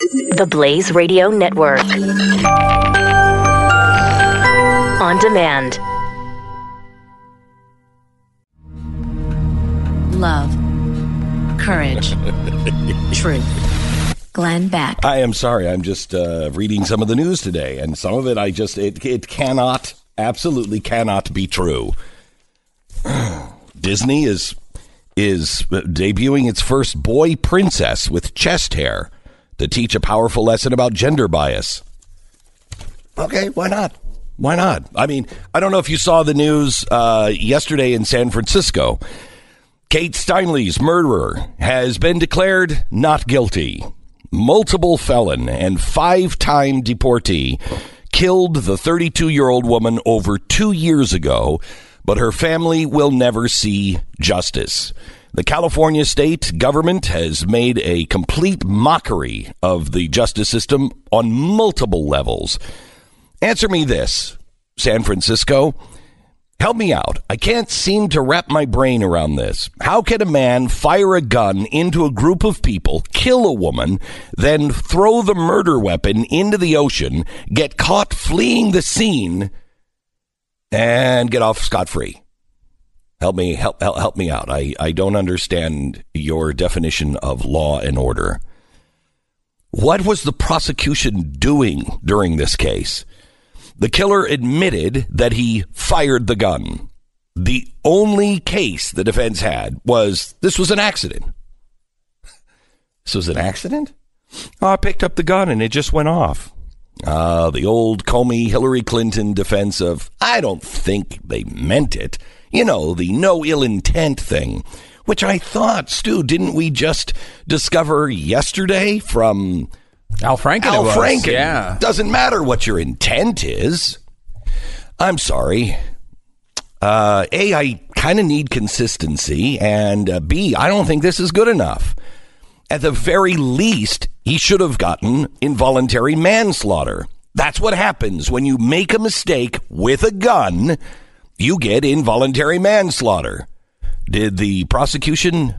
The Blaze Radio Network. On demand. Love. Courage. Truth. Glenn Beck. I am sorry. I'm just reading some of the news today, and some of it it cannot, absolutely cannot be true. Disney is debuting its first boy princess with chest hair to teach a powerful lesson about gender bias. Okay, why not? Why not? I mean, I don't know if you saw the news yesterday in San Francisco. Kate Steinle's murderer has been declared not guilty. Multiple felon and 5-time deportee killed the 32-year-old woman over 2 years ago, but her family will never see justice. The California state government has made a complete mockery of the justice system on multiple levels. Answer me this, San Francisco. Help me out. I can't seem to wrap my brain around this. How can a man fire a gun into a group of people, kill a woman, then throw the murder weapon into the ocean, get caught fleeing the scene, and get off scot-free? Help me out. I don't understand your definition of law and order. What was the prosecution doing during this case? The killer admitted that he fired the gun. The only case the defense had was this was an accident. This was an accident? Oh, I picked up the gun and it just went off. The old Comey, Hillary Clinton defense of, I don't think they meant it. You know, the no ill intent thing, which I thought, Stu, didn't we just discover yesterday from Al Franken? Al Franken. Yeah. Doesn't matter what your intent is. I'm sorry. A, I kind of need consistency, and B, I don't think this is good enough. At the very least, he should have gotten involuntary manslaughter. That's what happens when you make a mistake with a gun. You get involuntary manslaughter. Did the prosecution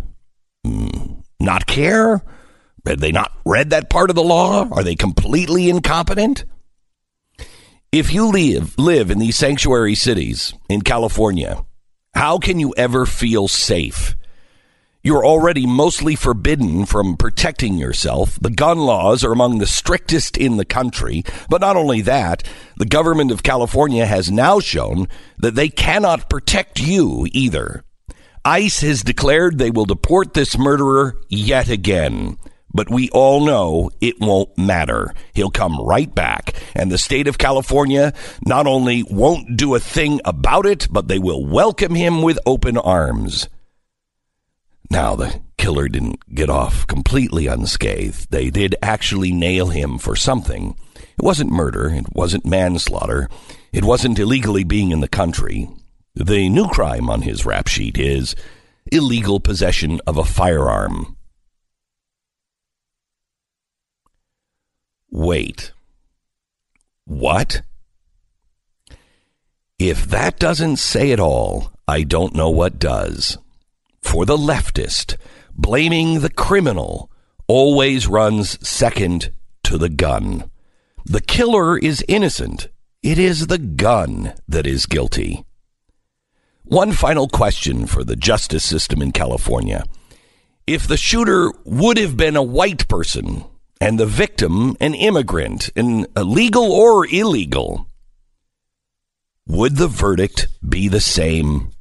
not care? Had they not read that part of the law? Are they completely incompetent? If you live in these sanctuary cities in California, how can you ever feel safe? You're already mostly forbidden from protecting yourself. The gun laws are among the strictest in the country. But not only that, the government of California has now shown that they cannot protect you either. ICE has declared they will deport this murderer yet again. But we all know it won't matter. He'll come right back. And the state of California not only won't do a thing about it, but they will welcome him with open arms. Now, the killer didn't get off completely unscathed. They did actually nail him for something. It wasn't murder. It wasn't manslaughter. It wasn't illegally being in the country. The new crime on his rap sheet is illegal possession of a firearm. Wait. What? If that doesn't say it all, I don't know what does. For the leftist, blaming the criminal always runs second to the gun. The killer is innocent. It is the gun that is guilty. One final question for the justice system in California. If the shooter would have been a white person and the victim an immigrant, legal or illegal, would the verdict be the same?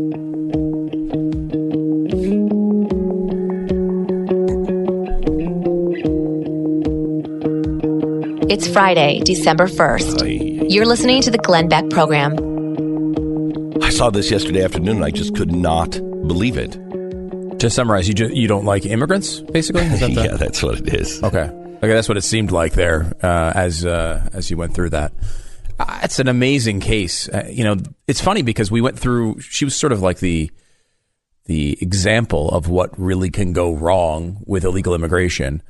It's Friday, December 1st. You're listening to the Glenn Beck program. I saw this yesterday afternoon and I just could not believe it. To summarize, you don't like immigrants, basically? Is that yeah, that's what it is. Okay, that's what it seemed like there as you went through that. It's an amazing case. It's funny because we went through. She was sort of like the example of what really can go wrong with illegal immigration.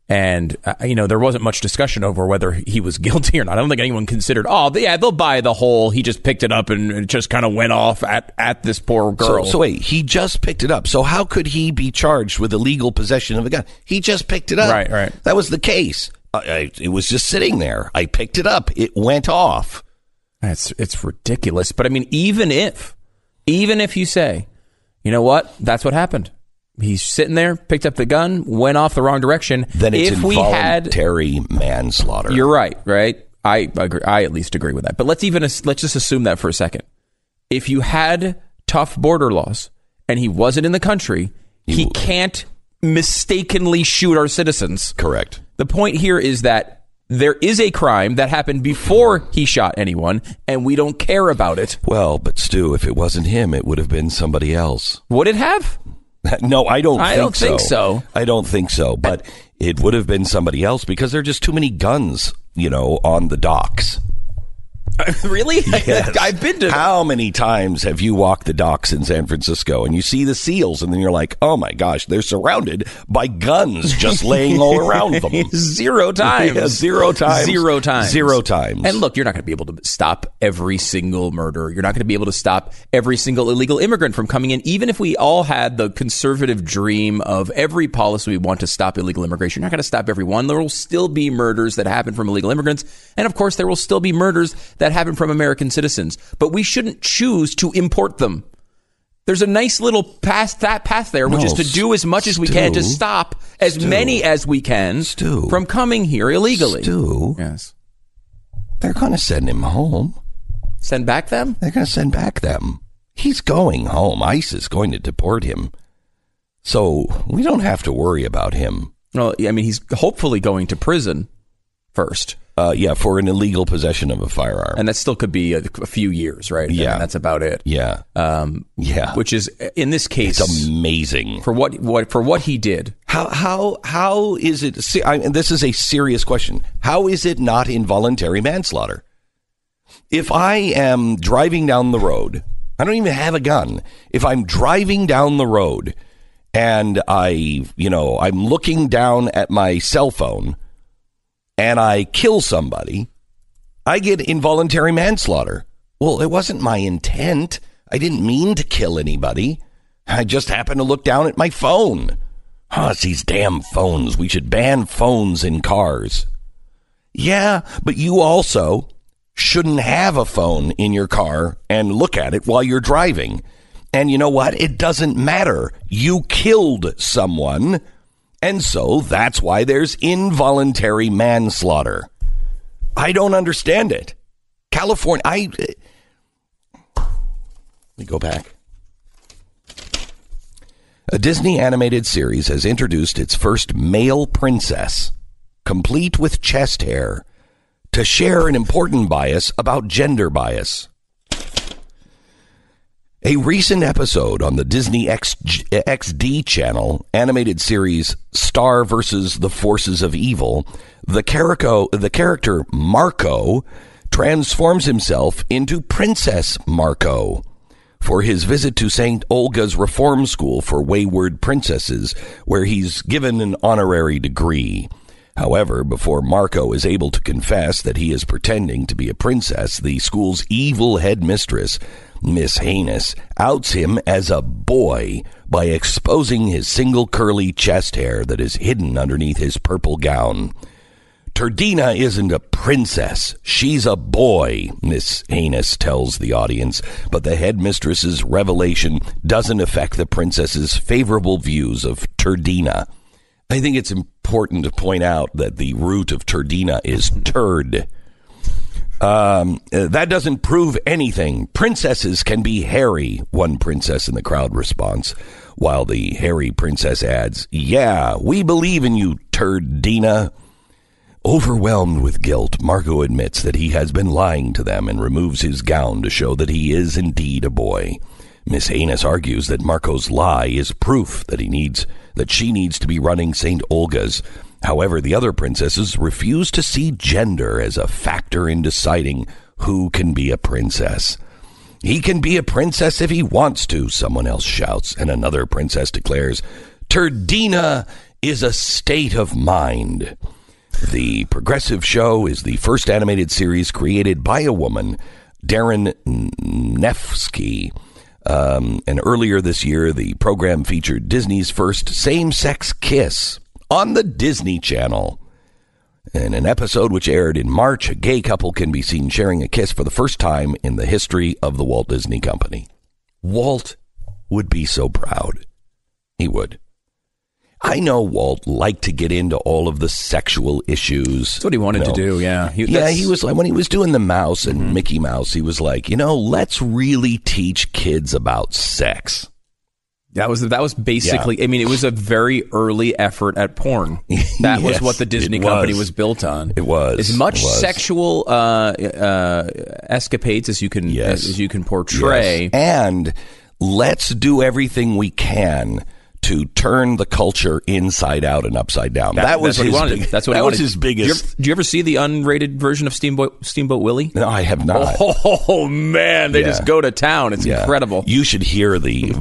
And, there wasn't much discussion over whether he was guilty or not. I don't think anyone considered, they'll buy the whole, he just picked it up and it just kind of went off at this poor girl. So wait, he just picked it up. So how could he be charged with illegal possession of a gun? He just picked it up. Right. That was the case. It was just sitting there. I picked it up. It went off. It's ridiculous. But I mean, even if you say, you know what, that's what happened. He's sitting there, picked up the gun, went off the wrong direction. Then it's involuntary manslaughter. You're right? I agree. I at least agree with that. But let's just assume that for a second. If you had tough border laws and he wasn't in the country, he can't mistakenly shoot our citizens. Correct. The point here is that there is a crime that happened before he shot anyone, and we don't care about it. Well, but Stu, if it wasn't him, it would have been somebody else. Would it have? No, I don't think so. I don't think so. But it would have been somebody else because there are just too many guns, on the docks. Really? Yes. I've been to... How many times have you walked the docks in San Francisco and you see the seals and then you're like, oh my gosh, they're surrounded by guns just laying all around them. Zero times. Yeah, zero times. Zero times. Zero times. And look, you're not going to be able to stop every single murder. You're not going to be able to stop every single illegal immigrant from coming in. Even if we all had the conservative dream of every policy we want to stop illegal immigration, you're not going to stop every one. There will still be murders that happen from illegal immigrants. And of course, there will still be murders that happen from American citizens, but we shouldn't choose to import them. There's a nice little path there, which is to do as much as we can to stop as many as we can from coming here illegally. Yes. They're going to send him home. Send back them? They're going to send back them. He's going home. ICE is going to deport him. So we don't have to worry about him. Well, I mean, he's hopefully going to prison first. For an illegal possession of a firearm. And that still could be a few years, right? Yeah. And that's about it. Yeah. Which is, in this case... It's amazing. For what he did. How is it... this is a serious question. How is it not involuntary manslaughter? If I am driving down the road, I don't even have a gun. If I'm driving down the road and I'm looking down at my cell phone and I kill somebody, I get involuntary manslaughter. Well, it wasn't my intent. I didn't mean to kill anybody. I just happened to look down at my phone. It's these damn phones. We should ban phones in cars. Yeah, but you also shouldn't have a phone in your car and look at it while you're driving. And you know what? It doesn't matter. You killed someone. And so that's why there's involuntary manslaughter. I don't understand it. California, let me go back. A Disney animated series has introduced its first male princess, complete with chest hair, to share an important bias about gender bias. A recent episode on the Disney XD channel animated series Star vs. the Forces of Evil, the character Marco transforms himself into Princess Marco for his visit to St. Olga's Reform School for Wayward Princesses, where he's given an honorary degree. However, before Marco is able to confess that he is pretending to be a princess, the school's evil headmistress, Miss Heinous, outs him as a boy by exposing his single curly chest hair that is hidden underneath his purple gown. Turdina isn't a princess. She's a boy, Miss Heinous tells the audience, but the headmistress's revelation doesn't affect the princess's favorable views of Turdina. I think it's important to point out that the root of Turdina is turd. That doesn't prove anything. Princesses can be hairy, one princess in the crowd responds, while the hairy princess adds, yeah, we believe in you, Turdina. Overwhelmed with guilt, Marco admits that he has been lying to them and removes his gown to show that he is indeed a boy. Miss Heinous argues that Marco's lie is proof that she needs to be running St. Olga's. However, the other princesses refuse to see gender as a factor in deciding who can be a princess. He can be a princess if he wants to, someone else shouts, and another princess declares, Turdina is a state of mind. The Progressive Show is the first animated series created by a woman, Darren Nefsky. And earlier this year, the program featured Disney's first same-sex kiss on the Disney Channel. In an episode which aired in March, a gay couple can be seen sharing a kiss for the first time in the history of the Walt Disney Company. Walt would be so proud. He would. I know Walt liked to get into all of the sexual issues. That's what he wanted to do, yeah. He was like, when he was doing the Mouse and Mickey Mouse, he was like, let's really teach kids about sex. That was basically, I mean, it was a very early effort at porn. That was what the Disney company was built on. It was. As much sexual escapades as you can portray. Yes. And let's do everything we can to turn the culture inside out and upside down. That was what he wanted. That's what he wanted. That was his biggest. Did you ever see the unrated version of Steamboat Willie? No, I have not. Oh man, they just go to town. It's incredible. You should hear the.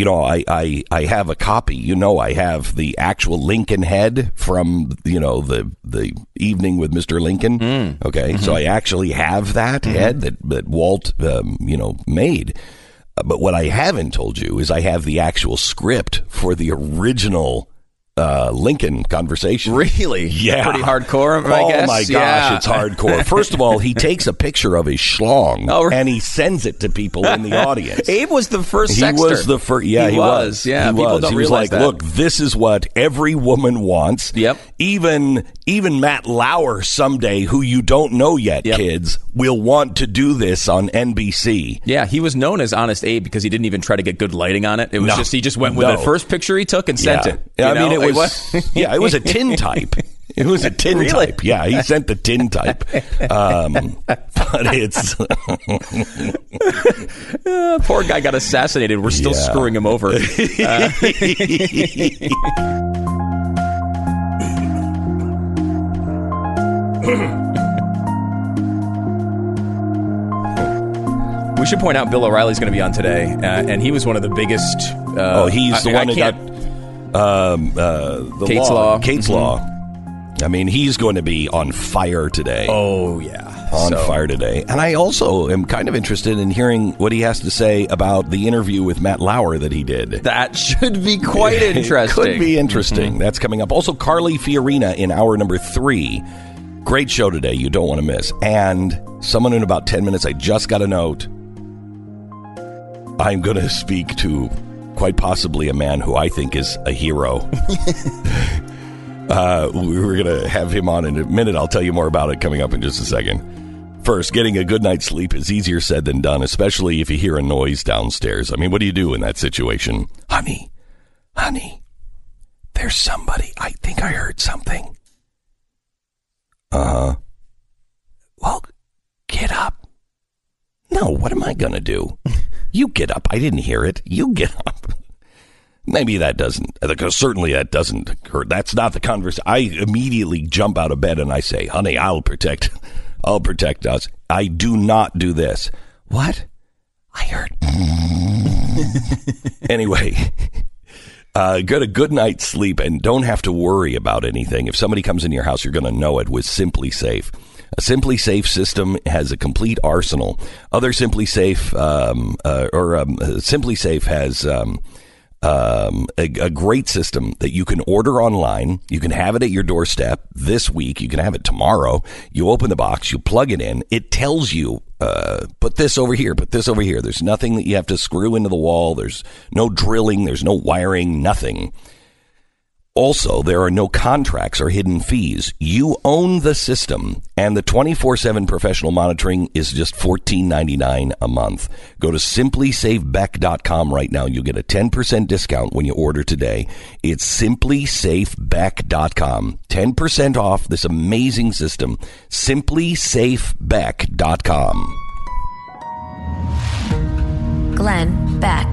I have a copy. I have the actual Lincoln head from the evening with Mr. Lincoln. Okay, so I actually have that head that Walt made. But what I haven't told you is I have the actual script for the original Lincoln conversation. Really? Yeah. Pretty hardcore, I guess. Oh, my gosh, it's hardcore. First of all, he takes a picture of his schlong, and he sends it to people in the audience. Abe was the first sexter. He was the first. Yeah, he was. Yeah, he people was. don't He was realize like, that. look, this is what every woman wants. Yep. Even Matt Lauer someday, who you don't know yet, kids, will want to do this on NBC. Yeah, he was known as Honest Abe because he didn't even try to get good lighting on it. It was he just went with the first picture he took and sent it. I mean, it was it was a tin type. It was a tin type. Yeah, he sent the tin type. But it's poor guy got assassinated. We're still screwing him over. We should point out Bill O'Reilly's going to be on today, and he was one of the biggest. He's the one that got the Kate's Law. Kate's Law. I mean, he's going to be on fire today. Oh, yeah. On fire today. And I also am kind of interested in hearing what he has to say about the interview with Matt Lauer that he did. That should be quite interesting. Could be interesting. That's coming up. Also, Carly Fiorina in hour number 3. Great show today. You don't want to miss. And someone in about 10 minutes, I just got a note. I'm going to speak to quite possibly a man who I think is a hero. We're going to have him on in a minute. I'll tell you more about it coming up in just a second. First, getting a good night's sleep is easier said than done, especially if you hear a noise downstairs. I mean, what do you do in that situation? Honey, there's somebody. I think I heard something. Well, get up. No, what am I going to do? You get up. I didn't hear it. You get up. Maybe that doesn't, because certainly that doesn't hurt. That's not the conversation. I immediately jump out of bed and I say, honey, I'll protect us. I do not do this. What? I heard. Anyway, get a good night's sleep and don't have to worry about anything. If somebody comes into your house, you're going to know it with Simply Safe. A Simply Safe system has a complete arsenal. Other Simply Safe, Simply Safe has a great system that you can order online. You can have it at your doorstep this week. You can have it tomorrow. You open the box, you plug it in. It tells you, put this over here, put this over here. There's nothing that you have to screw into the wall. There's no drilling. There's no wiring, nothing. Also, there are no contracts or hidden fees. You own the system, and the 24/7 professional monitoring is just $14.99 a month. Go to simplysafebeck.com right now. You'll get a 10% discount when you order today. It's simplysafebeck.com. 10% off this amazing system. simplysafebeck.com. Glenn Beck.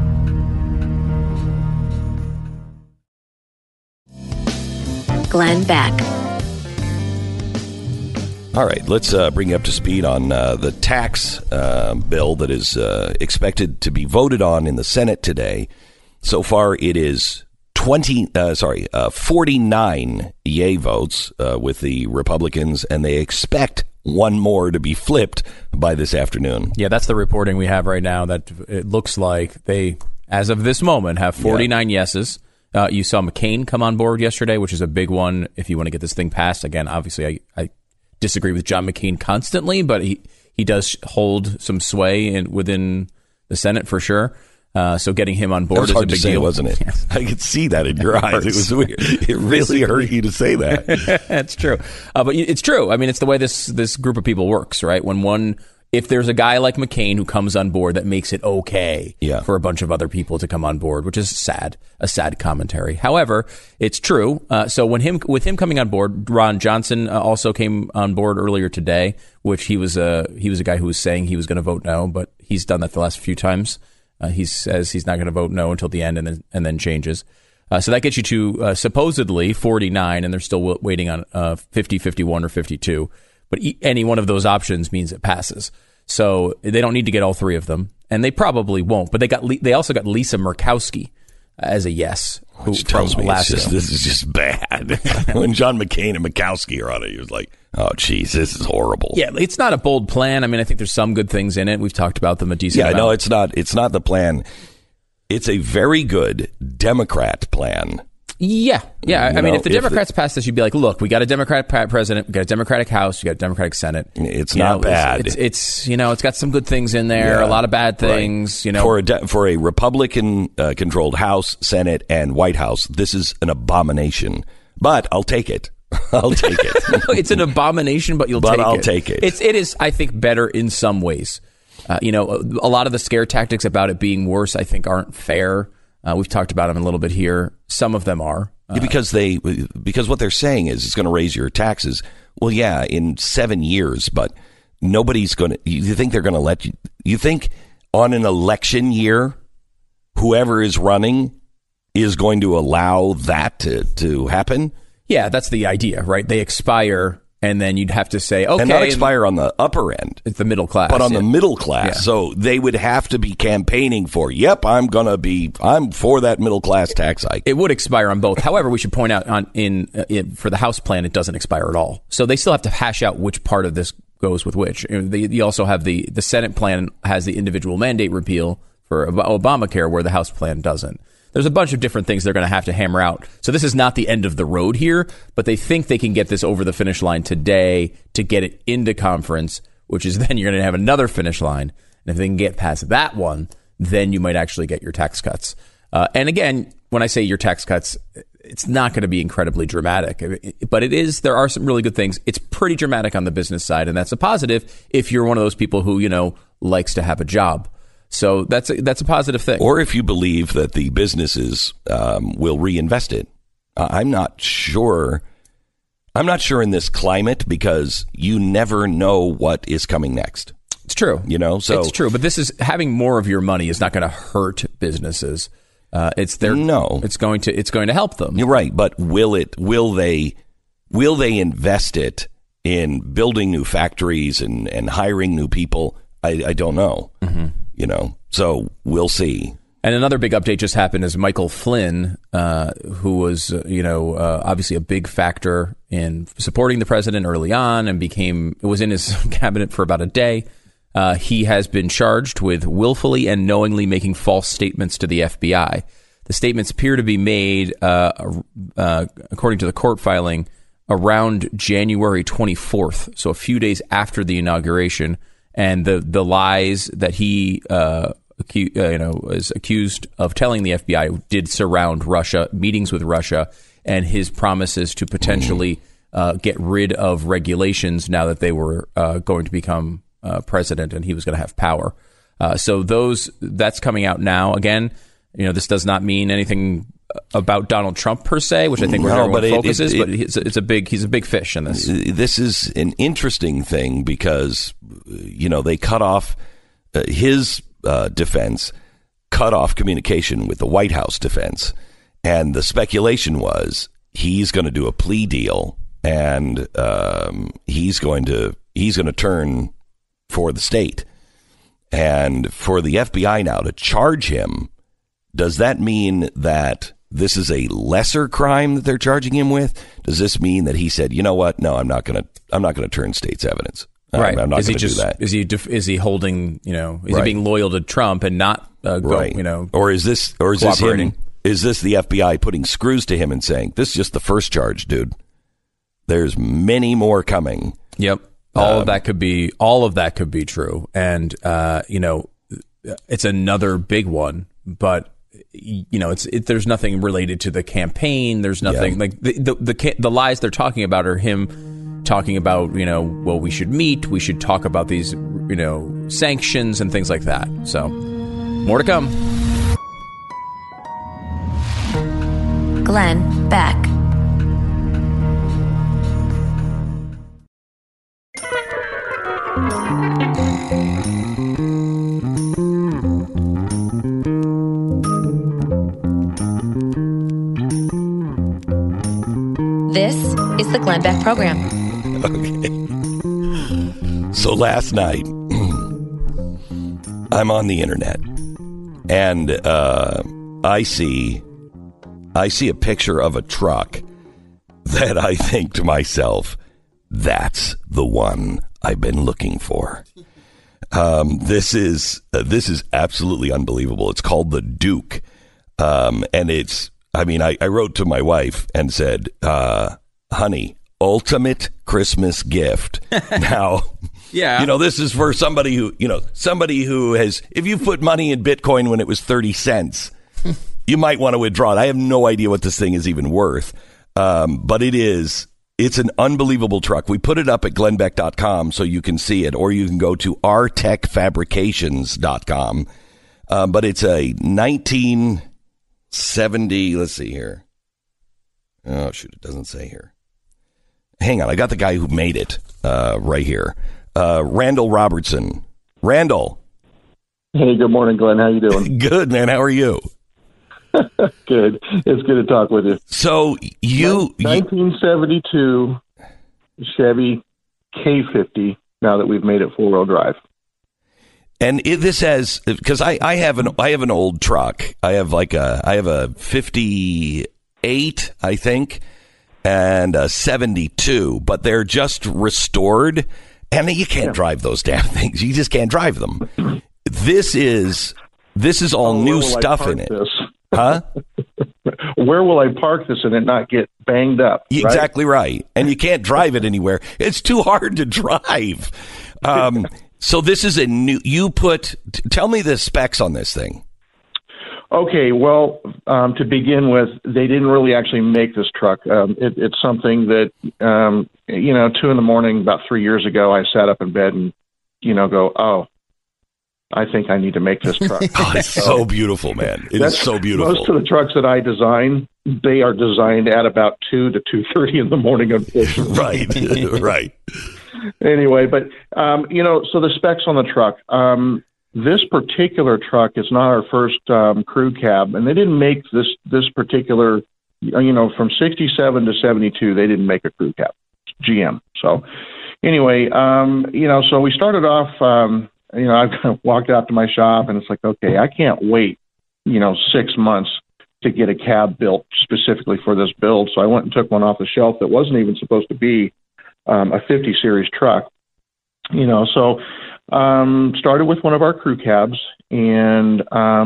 Glenn Beck. All right, let's bring you up to speed on the tax bill that is expected to be voted on in the Senate today. So far, it is 49 yay votes with the Republicans, and they expect one more to be flipped by this afternoon. Yeah, that's the reporting we have right now, that it looks like they, as of this moment, have 49 yeses. You saw McCain come on board yesterday, which is a big one if you want to get this thing passed. Again, obviously, I disagree with John McCain constantly, but he does hold some sway within the Senate for sure. So getting him on board is a big deal, wasn't it? Yes. I could see that in your eyes. It was weird. It really hurt you to say that. That's true. But it's true. I mean, it's the way this group of people works, right? If there's a guy like McCain who comes on board, that makes it okay for a bunch of other people to come on board, which is a sad commentary. However, it's true. So with him coming on board, Ron Johnson also came on board earlier today, which he was a guy who was saying he was going to vote no, but he's done that the last few times. He says he's not going to vote no until the end, and then changes. So that gets you to supposedly 49, and they're still waiting on 50, 51, or 52. But any one of those options means it passes. So they don't need to get all three of them, and they probably won't. But they also got Lisa Murkowski as a yes. Which tells me this is just bad. When John McCain and Murkowski are on it, you're like, oh, geez, this is horrible. Yeah, it's not a bold plan. I mean, I think there's some good things in it. We've talked about them a decent amount. Yeah, no, it's not. It's not the plan. It's a very good Democrat plan. Yeah. I mean, if the Democrats pass this, you'd be like, look, we got a Democratic president, we got a Democratic House, we got a Democratic Senate. It's not bad. It's it's got some good things in there, a lot of bad things. Right. For a Republican controlled House, Senate, and White House, this is an abomination. But I'll take it. It's an abomination, but I'll take it. It is, I think, better in some ways. A lot of the scare tactics about it being worse, I think, aren't fair. We've talked about them a little bit here. Some of them are. Because what they're saying is it's going to raise your taxes. Well, yeah, in 7 years, but nobody's going to. You think they're going to let you? You think on an election year, whoever is running is going to allow that to happen? Yeah, that's the idea, right? They expire. And then you'd have to say, okay. And not expire on the upper end. It's the middle class. But on the middle class. Yeah. So they would have to be campaigning for, I'm for that middle class tax hike. It would expire on both. However, we should point out for the House plan, it doesn't expire at all. So they still have to hash out which part of this goes with which. You also have the Senate plan has the individual mandate repeal for Obamacare, where the House plan doesn't. There's a bunch of different things they're going to have to hammer out. So this is not the end of the road here, but they think they can get this over the finish line today to get it into conference, which is then you're going to have another finish line. And if they can get past that one, then you might actually get your tax cuts. And again, when I say your tax cuts, it's not going to be incredibly dramatic, but it is. There are some really good things. It's pretty dramatic on the business side, and that's a positive if you're one of those people who, likes to have a job. So that's a positive thing. Or if you believe that the businesses will reinvest it. I'm not sure. I'm not sure in this climate, because you never know what is coming next. It's true. So it's true. But this is having more of your money is not going to hurt businesses. It's going to help them. You're right. But will they invest it in building new factories and hiring new people? I don't know. Mm-hmm. So we'll see. And another big update just happened is Michael Flynn, who was, obviously a big factor in supporting the president early on and was in his cabinet for about a day. He has been charged with willfully and knowingly making false statements to the FBI. The statements appear to be made, according to the court filing, around January 24th, so a few days after the inauguration. And the lies that he is accused of telling the FBI did surround Russia, meetings with Russia, and his promises to potentially get rid of regulations now that they were going to become president and he was going to have power. So that's coming out now. Again, this does not mean anything about Donald Trump per se, which I think where everyone focuses, but he's a big fish in this. This is an interesting thing because, they cut off his defense, cut off communication with the White House defense. And the speculation was he's going to do a plea deal and he's going to turn for the state. And for the FBI now to charge him, does that mean that this is a lesser crime that they're charging him with? Does this mean that he said, you know what? No, I'm not going to turn state's evidence. Right. I'm not going to do that. Is he holding, is he being loyal to Trump and not, or is this the FBI putting screws to him and saying, this is just the first charge, dude. There's many more coming. Yep. All of that could be true. And, it's another big one, but there's nothing related to the campaign. There's nothing like the lies they're talking about are him talking about, well, we should meet, we should talk about these, sanctions and things like that. So more to come. Glenn Beck. This is the Glenn Beck Program. Okay. So last night, I'm on the internet, and I see a picture of a truck that I think to myself, that's the one I've been looking for. This is absolutely unbelievable. It's called the Duke, and I wrote to my wife and said, honey, ultimate Christmas gift. Now, this is for somebody who has, if you put money in Bitcoin when it was 30 cents, you might want to withdraw it. I have no idea what this thing is even worth. But it's an unbelievable truck. We put it up at glennbeck.com so you can see it, or you can go to rtechfabrications.com. But it's a 1970, let's see here. Oh, shoot, it doesn't say here. Hang on, I got the guy who made it right here. Randall Robertson. Randall. Hey, good morning, Glenn. How you doing? Good, man. How are you? Good. It's good to talk with you. So 1972 Chevy K50, now that we've made it four-wheel drive. And this has, because I have an old truck. I have a 58, I think, and a 72, but they're just restored, and you can't drive those damn things. You just can't drive them. This is all new stuff in it. Huh? Where will I park this and it not get banged up? Right? Exactly right. And you can't drive it anywhere. It's too hard to drive. So this is a new, tell me the specs on this thing. Okay, well, to begin with, they didn't really actually make this truck. It's something that, 2 a.m, about 3 years ago, I sat up in bed and, go, oh, I think I need to make this truck. Oh, it's so beautiful, man. It's so beautiful. Most of the trucks that I design, they are designed at about 2 to 2:30 in the morning, unfortunately. Right. Anyway, but, so the specs on the truck, this particular truck is not our first crew cab, and they didn't make this particular, from 67 to 72, they didn't make a crew cab. GM. So anyway, so we started off, I kind of walked out to my shop and it's like, okay, I can't wait, 6 months to get a cab built specifically for this build. So I went and took one off the shelf that wasn't even supposed to be a 50 series truck, so started with one of our crew cabs. And,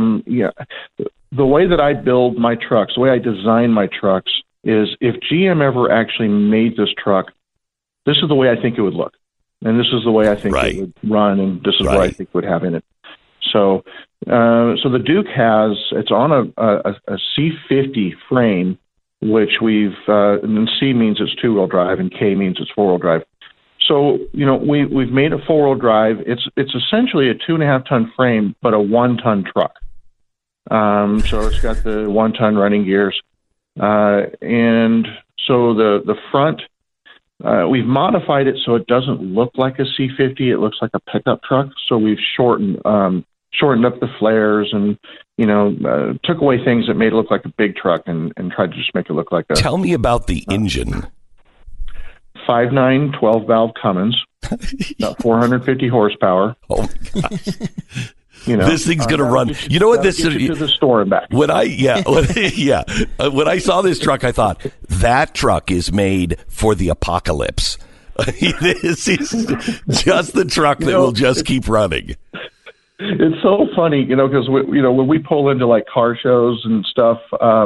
the way that I build my trucks, the way I design my trucks is if GM ever actually made this truck, this is the way I think it would look. And this is the way I think it would run, and this is what I think it would have in it. So, the Duke it's on a C50 frame, which and C means it's two-wheel drive, and K means it's four-wheel drive. So, we've made a four-wheel drive. It's essentially a 2.5-ton frame, but a 1-ton truck. So it's got the 1-ton running gears, and so the front. We've modified it so it doesn't look like a C50. It looks like a pickup truck. So we've shortened up the flares and, took away things that made it look like a big truck and tried to just make it look like a... Tell me about the engine. 5.9 12-valve Cummins, about 450 horsepower. Oh, my gosh. This thing's going to run. You know what? This get you to the store and back. When I when I saw this truck, I thought that truck is made for the apocalypse. This is just the truck that will just keep running. It's so funny, because when we pull into like car shows and stuff,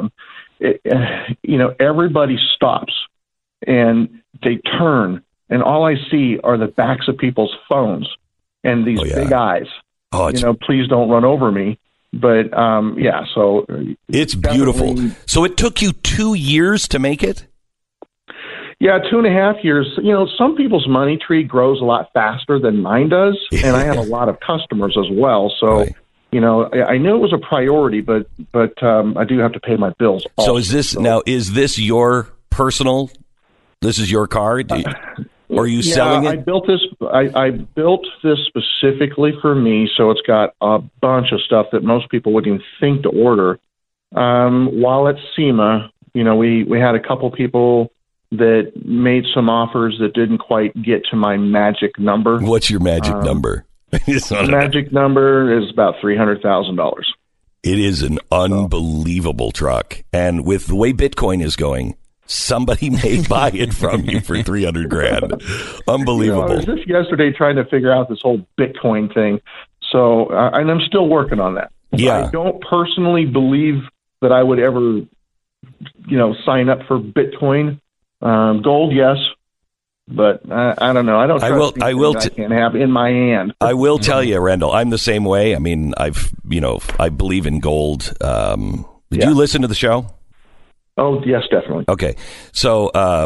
everybody stops and they turn, and all I see are the backs of people's phones and these big eyes. Please don't run over me. But so it's beautiful. So it took you 2 years to make it? Yeah, 2.5 years. Some people's money tree grows a lot faster than mine does, and I have a lot of customers as well. So, right. I knew it was a priority, but I do have to pay my bills also. So is this your personal? This is your car? Or are you selling it? I built this specifically for me, so it's got a bunch of stuff that most people wouldn't even think to order. While at SEMA, we had a couple people that made some offers that didn't quite get to my magic number. What's your magic number? Magic number is about $300,000. It is an unbelievable truck. And with the way Bitcoin is going, somebody may buy it from you for $300,000. Unbelievable. I was just yesterday trying to figure out this whole Bitcoin thing. So, and I'm still working on that. Yeah. I don't personally believe that I would ever, sign up for Bitcoin. Gold, yes. But I don't know. I don't trust I can't have in my hand. I will tell you, Randall, I'm the same way. I mean, I believe in gold. Did you listen to the show? Oh, yes, definitely. Okay. So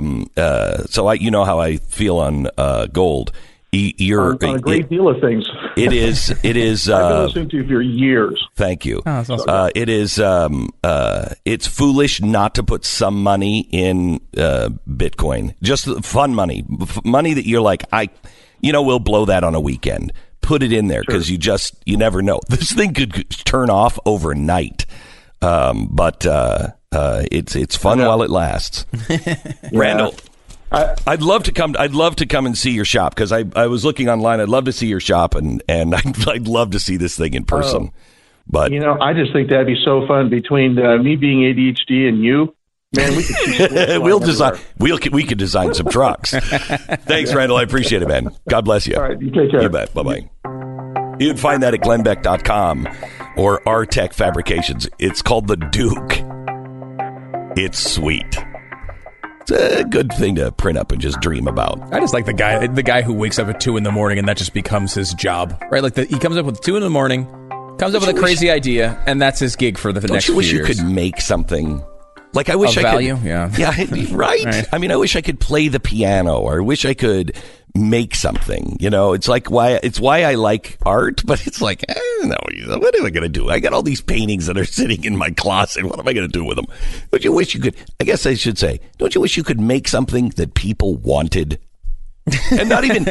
you know how I feel on gold. You're on a great deal of things. It is. I've been listening to you for years. Thank you. Oh, that's awesome. It is. It's foolish not to put some money in Bitcoin. Just fun money, money that you're like, we'll blow that on a weekend. Put it in there because you never know. This thing could turn off overnight. But it's fun while it lasts. Randall. I'd love to come and see your shop because I was looking online. I'd love to see your shop and I'd love to see this thing in person. But I just think that'd be so fun between me being ADHD and you. Man, we could we could design some trucks. Thanks, Randall. I appreciate it, man. God bless you. All right, you take care. You bet. Bye bye. You can find that at glennbeck.com or Artec Fabrications. It's called the Duke. It's sweet. It's a good thing to print up and just dream about. I just like the guy who wakes up at 2 a.m. and that just becomes his job, right? Like he comes up with 2 a.m, comes up with a crazy idea, and that's his gig for the next few years. Don't you wish you could make something? Like I wish of I value? could. Yeah, right. I mean, I wish I could play the piano, or I wish I could make something. It's like why I like art, but it's like, no, what am I going to do? I got all these paintings that are sitting in my closet. What am I going to do with them? Don't you wish you could? I guess I should say, don't you wish you could make something that people wanted? And not even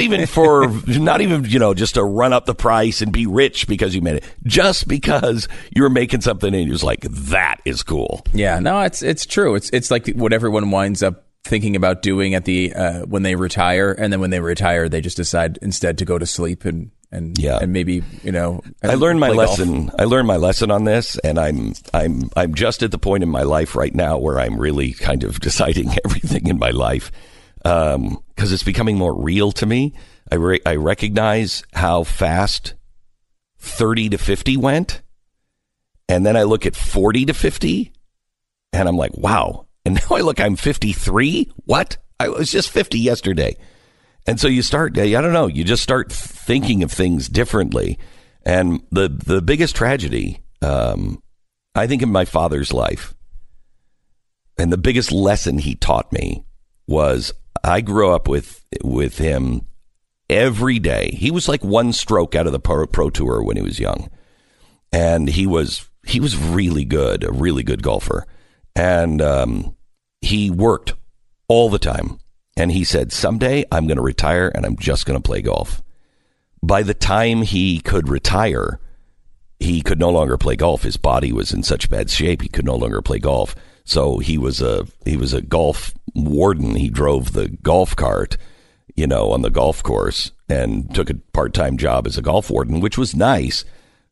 just to run up the price and be rich because you made it, just because you're making something and you're just like, that is cool. Yeah, no, it's true. It's like what everyone winds up thinking about doing at the when they retire, and then when they retire, they just decide instead to go to sleep and maybe I learned my lesson. Golf. I learned my lesson on this, and I'm just at the point in my life right now where I'm really kind of deciding everything in my life. Because it's becoming more real to me. I recognize how fast 30 to 50 went. And then I look at 40 to 50 and I'm like, wow. And now I'm 53. What? I was just 50 yesterday. And so you start, I don't know, you just start thinking of things differently. And the biggest tragedy, I think, in my father's life, and the biggest lesson he taught me was, I grew up with him every day. He was like one stroke out of the pro tour when he was young. And he was really good, a really good golfer. And he worked all the time. And he said, someday I'm going to retire and I'm just going to play golf. By the time he could retire, he could no longer play golf. His body was in such bad shape, he could no longer play golf. So he was a golf warden. He drove the golf cart, on the golf course, and took a part-time job as a golf warden, which was nice.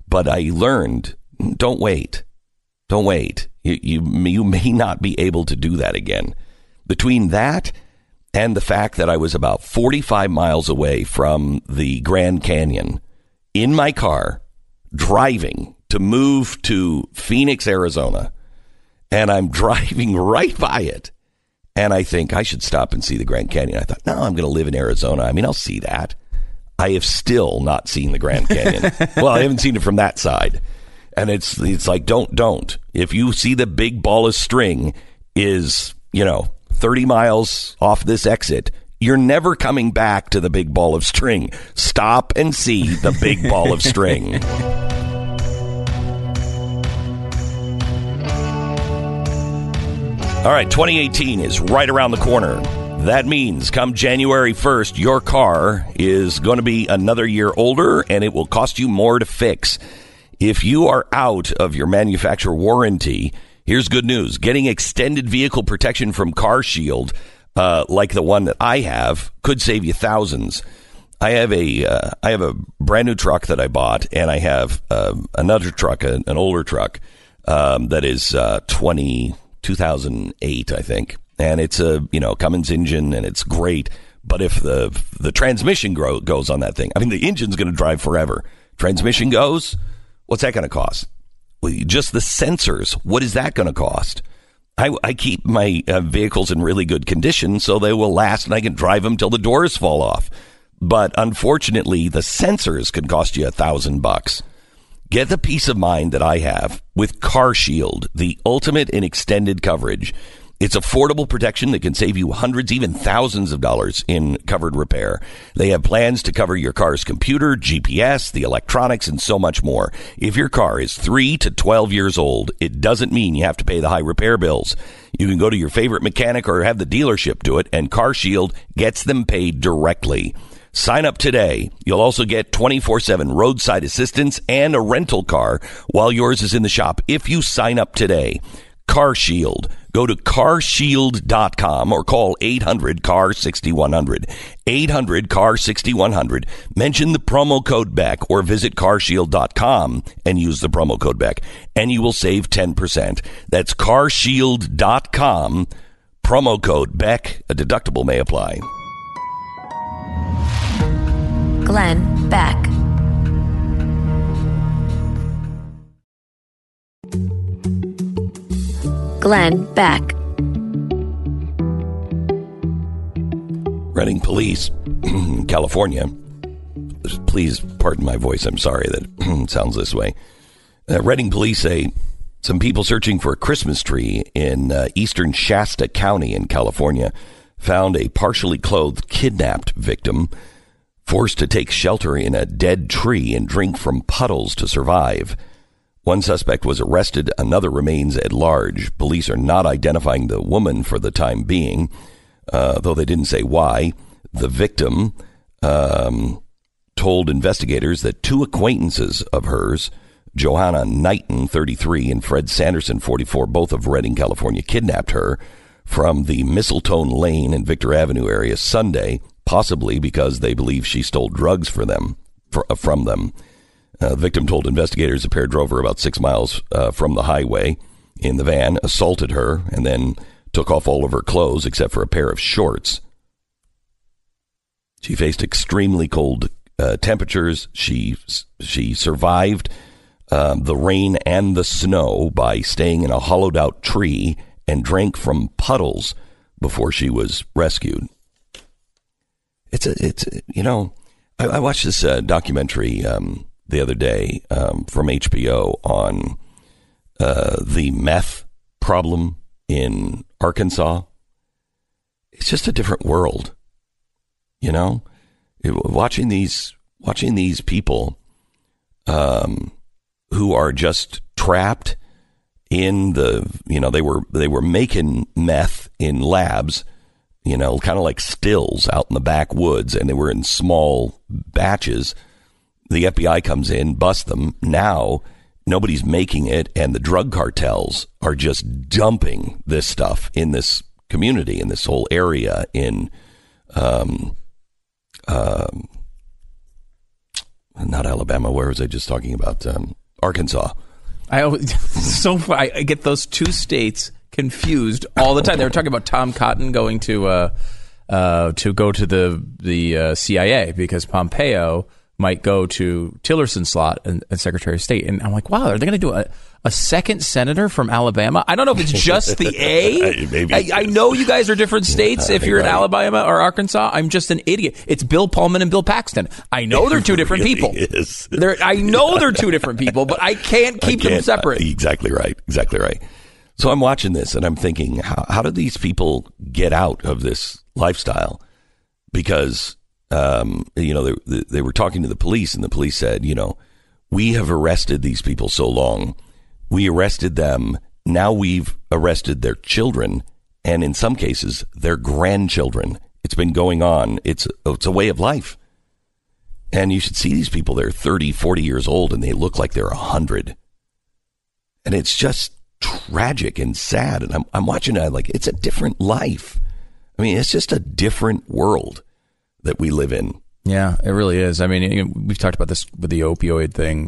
But I learned, don't wait. Don't wait. You may not be able to do that again. Between that and the fact that I was about 45 miles away from the Grand Canyon in my car, driving to move to Phoenix, Arizona, and I'm driving right by it, and I think I should stop and see the Grand Canyon. I thought, no, I'm going to live in Arizona. I mean, I'll see that. I have still not seen the Grand Canyon. Well, I haven't seen it from that side. And it's like, don't. If you see the big ball of string is, 30 miles off this exit, you're never coming back to the big ball of string. Stop and see the big ball of string. All right, 2018 is right around the corner. That means come January 1st, your car is going to be another year older and it will cost you more to fix. If you are out of your manufacturer warranty, here's good news. Getting extended vehicle protection from CarShield, like the one that I have, could save you thousands. I have a brand new truck that I bought, and I have another truck, an older truck, that is 2008, I think. And it's a, Cummins engine, and it's great. But if the transmission goes on that thing, I mean, the engine's going to drive forever. Transmission goes, what's that going to cost? Well, just the sensors, what is that going to cost? I keep my vehicles in really good condition so they will last and I can drive them till the doors fall off. But unfortunately, the sensors can cost you $1,000. Get the peace of mind that I have with CarShield, the ultimate in extended coverage. It's affordable protection that can save you hundreds, even thousands of dollars in covered repair. They have plans to cover your car's computer, GPS, the electronics, and so much more. If your car is 3 to 12 years old, it doesn't mean you have to pay the high repair bills. You can go to your favorite mechanic or have the dealership do it, and CarShield gets them paid directly. Sign up today. You'll also get 24/7 roadside assistance and a rental car while yours is in the shop if you sign up today. CarShield. Go to carshield.com or call 800-CAR-6100. 800-CAR-6100. Mention the promo code BECK or visit carshield.com and use the promo code BECK, and you will save 10%. That's carshield.com. Promo code BECK. A deductible may apply. Glenn Beck. Glenn Beck. Reading police, California. Please pardon my voice. I'm sorry that it sounds this way. Reading police say some people searching for a Christmas tree in eastern Shasta County in California found a partially clothed kidnapped victim forced to take shelter in a dead tree and drink from puddles to survive. One suspect was arrested. Another remains at large. Police are not identifying the woman for the time being, though they didn't say why. The victim told investigators that two acquaintances of hers, Johanna Knighton, 33, and Fred Sanderson, 44, both of Redding, California, kidnapped her from the Mistletoe Lane and Victor Avenue area Sunday, possibly because they believe she stole drugs from them. The victim told investigators the pair drove her about 6 miles from the highway in the van, assaulted her, and then took off all of her clothes except for a pair of shorts. She faced extremely cold temperatures. She survived the rain and the snow by staying in a hollowed-out tree and drank from puddles before she was rescued. I watched this documentary the other day from HBO on the meth problem in Arkansas. It's just a different world, watching these people who are just trapped in they were making meth in labs, kind of like stills out in the backwoods, and they were in small batches. The FBI comes in, busts them. Now nobody's making it, and the drug cartels are just dumping this stuff in this community, in this whole area in not Alabama. Where was I just talking about? Arkansas. I get those two states confused all the time. They were talking about Tom Cotton going to go to the CIA because Pompeo might go to Tillerson's slot and Secretary of State. And I'm like, wow, are they going to do a second senator from Alabama? I don't know if it's just the A. Maybe. I know you guys are different states if you're in Alabama or Arkansas. I'm just an idiot. It's Bill Pullman and Bill Paxton. I know they're two different people. I know they're two different people, but I can't keep them separate. Exactly right. Exactly right. So I'm watching this and I'm thinking, how do these people get out of this lifestyle? Because they were talking to the police, and the police said, we have arrested these people so long. We arrested them. Now we've arrested their children, and in some cases, their grandchildren. It's been going on. It's a way of life. And you should see these people. They're 30, 40 years old, and they look like they're 100. And it's just tragic and sad. And I'm watching it like it's a different life. I mean, it's just a different world that we live in. Yeah, it really is. I mean, we've talked about this with the opioid thing.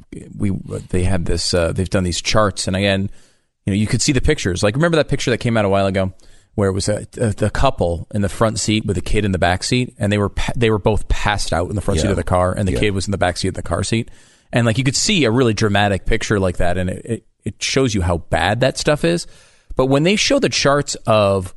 They had this. They've done these charts, and again, you could see the pictures. Like, remember that picture that came out a while ago, where it was the couple in the front seat with a kid in the back seat, and they were both passed out in the front seat of the car, and the kid was in the back seat of the car seat, and like you could see a really dramatic picture like that, and it shows you how bad that stuff is. But when they show the charts of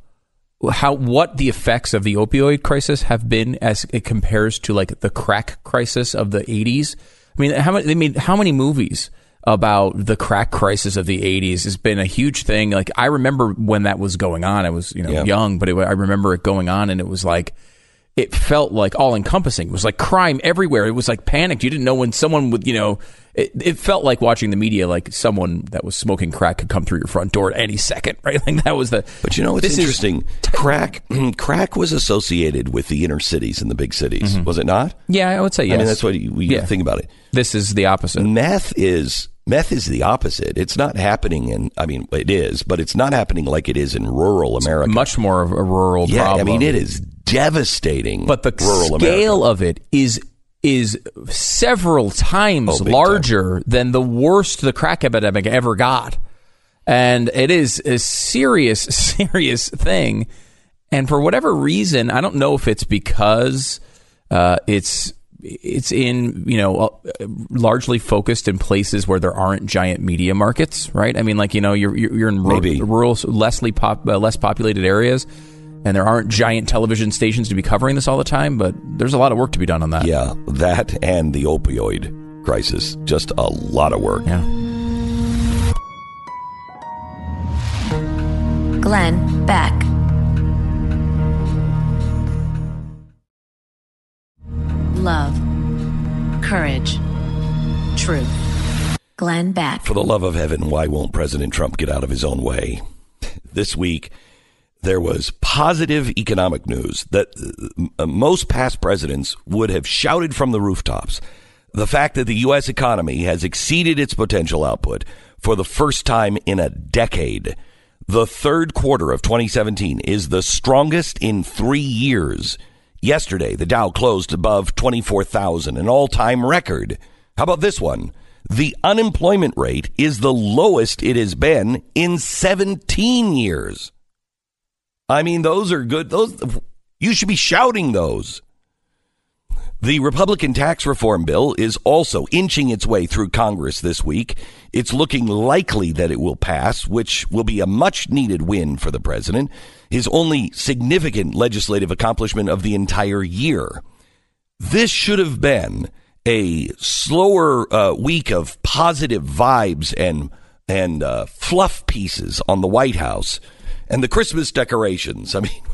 what the effects of the opioid crisis have been as it compares to like the crack crisis of the 80s. I mean, how many movies about the crack crisis of the 80s has been a huge thing. Like, I remember when that was going on. I was, young, but I remember it going on, and it was like, it felt like all encompassing. It was like crime everywhere. It was like panicked. You didn't know when someone would, it felt like watching the media, like someone that was smoking crack could come through your front door at any second, right? Like that was the. But it's interesting. Crack was associated with the inner cities and the big cities, was it not? Yeah, I would say yes. I mean, that's what you think about it. This is the opposite. Meth is the opposite. It's not happening it is, but it's not happening like it is in rural America. It's much more of a rural problem. I mean, it is devastating. But the rural scale America. of it is several times larger than the worst the crack epidemic ever got. And it is a serious thing. And for whatever reason, I don't know if it's because it's in, largely focused in places where there aren't giant media markets, right? I mean, like, you're in rural, less populated areas, and there aren't giant television stations to be covering this all the time, but there's a lot of work to be done on that. Yeah, that and the opioid crisis, just a lot of work. Yeah. Glenn Beck. Love, courage, truth. Glenn Beck. For the love of heaven, why won't President Trump get out of his own way? This week, there was positive economic news that most past presidents would have shouted from the rooftops. The fact that the U.S. economy has exceeded its potential output for the first time in a decade. The third quarter of 2017 is the strongest in 3 years. Yesterday, the Dow closed above 24,000, an all-time record. How about this one? The unemployment rate is the lowest it has been in 17 years. I mean, those are good. You should be shouting those. The Republican tax reform bill is also inching its way through Congress this week. It's looking likely that it will pass, which will be a much-needed win for the president, his only significant legislative accomplishment of the entire year. This should have been a slower week of positive vibes and fluff pieces on the White House and the Christmas decorations. I mean,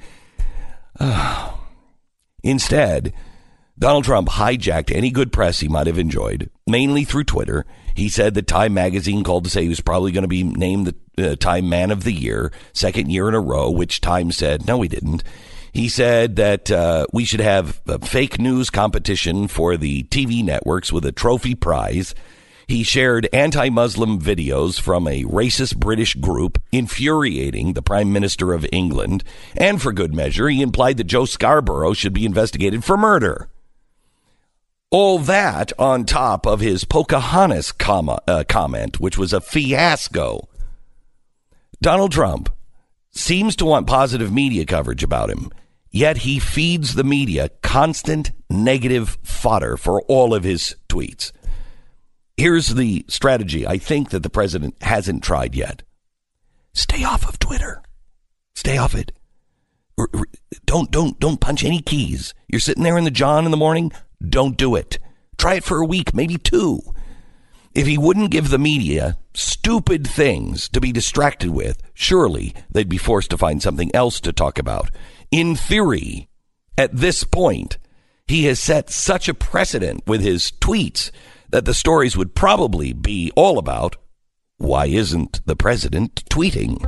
instead, Donald Trump hijacked any good press he might have enjoyed, mainly through Twitter. He said that Time magazine called to say he was probably going to be named the Time Man of the Year, second year in a row, which Time said, no, we didn't. He said that we should have a fake news competition for the TV networks with a trophy prize. He shared anti-Muslim videos from a racist British group, infuriating the Prime Minister of England. And for good measure, he implied that Joe Scarborough should be investigated for murder. All that on top of his Pocahontas comment, which was a fiasco. Donald Trump seems to want positive media coverage about him, yet he feeds the media constant negative fodder for all of his tweets. Here's the strategy I think that the president hasn't tried yet. Stay off of Twitter. Stay off it. Don't punch any keys. You're sitting there in the John in the morning. Don't do it. Try it for a week, maybe 2. If he wouldn't give the media stupid things to be distracted with, surely they'd be forced to find something else to talk about. In theory, at this point, he has set such a precedent with his tweets that the stories would probably be all about, why isn't the president tweeting?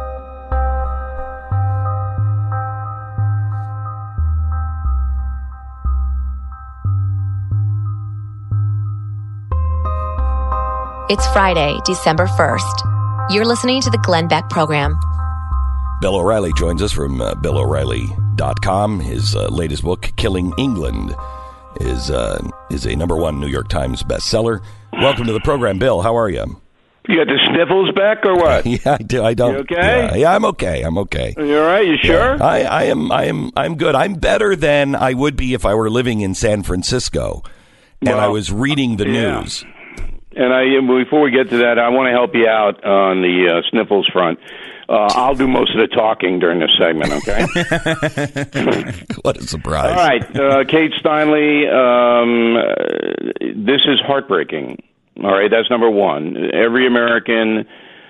It's Friday, December 1st. You're listening to the Glenn Beck Program. Bill O'Reilly joins us from BillO'Reilly.com. His latest book, Killing England, is a #1 New York Times bestseller. Welcome to the program, Bill. How are you? You got the sniffles back or what? Yeah, I do. I don't. You okay? Yeah, I'm okay. I'm okay. You all right? You sure? Yeah, I'm good. I'm better than I would be if I were living in San Francisco and I was reading the news. And before we get to that, I want to help you out on the sniffles front. I'll do most of the talking during this segment, okay? What a surprise. All right, Kate Steinle, this is heartbreaking. All right, that's number one. Every American,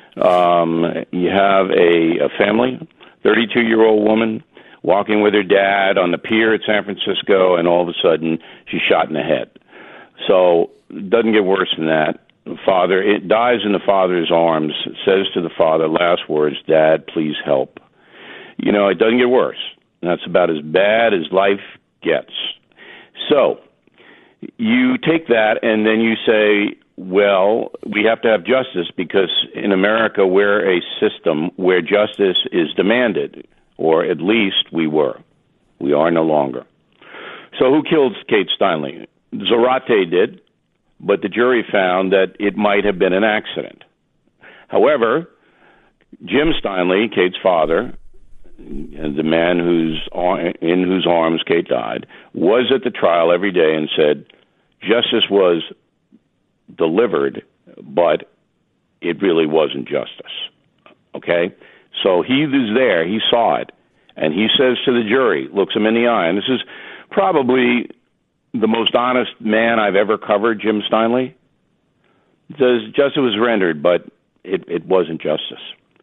you have a family, 32-year-old woman, walking with her dad on the pier at San Francisco, and all of a sudden she's shot in the head. So it doesn't get worse than that. It dies in the father's arms, says to the father, last words, Dad, please help. You know, it doesn't get worse. That's about as bad as life gets. So you take that and then you say, well, we have to have justice because in America we're a system where justice is demanded, or at least we were. We are no longer. So who killed Kate Steinle? Zarate did, but the jury found that it might have been an accident. However, Jim Steinle, Kate's father, and the man in whose arms Kate died, was at the trial every day and said justice was delivered, but it really wasn't justice. Okay? So he was there, he saw it, and he says to the jury, looks him in the eye, and this is probably the most honest man I've ever covered, Jim Steinle. Says justice was rendered, but it wasn't justice.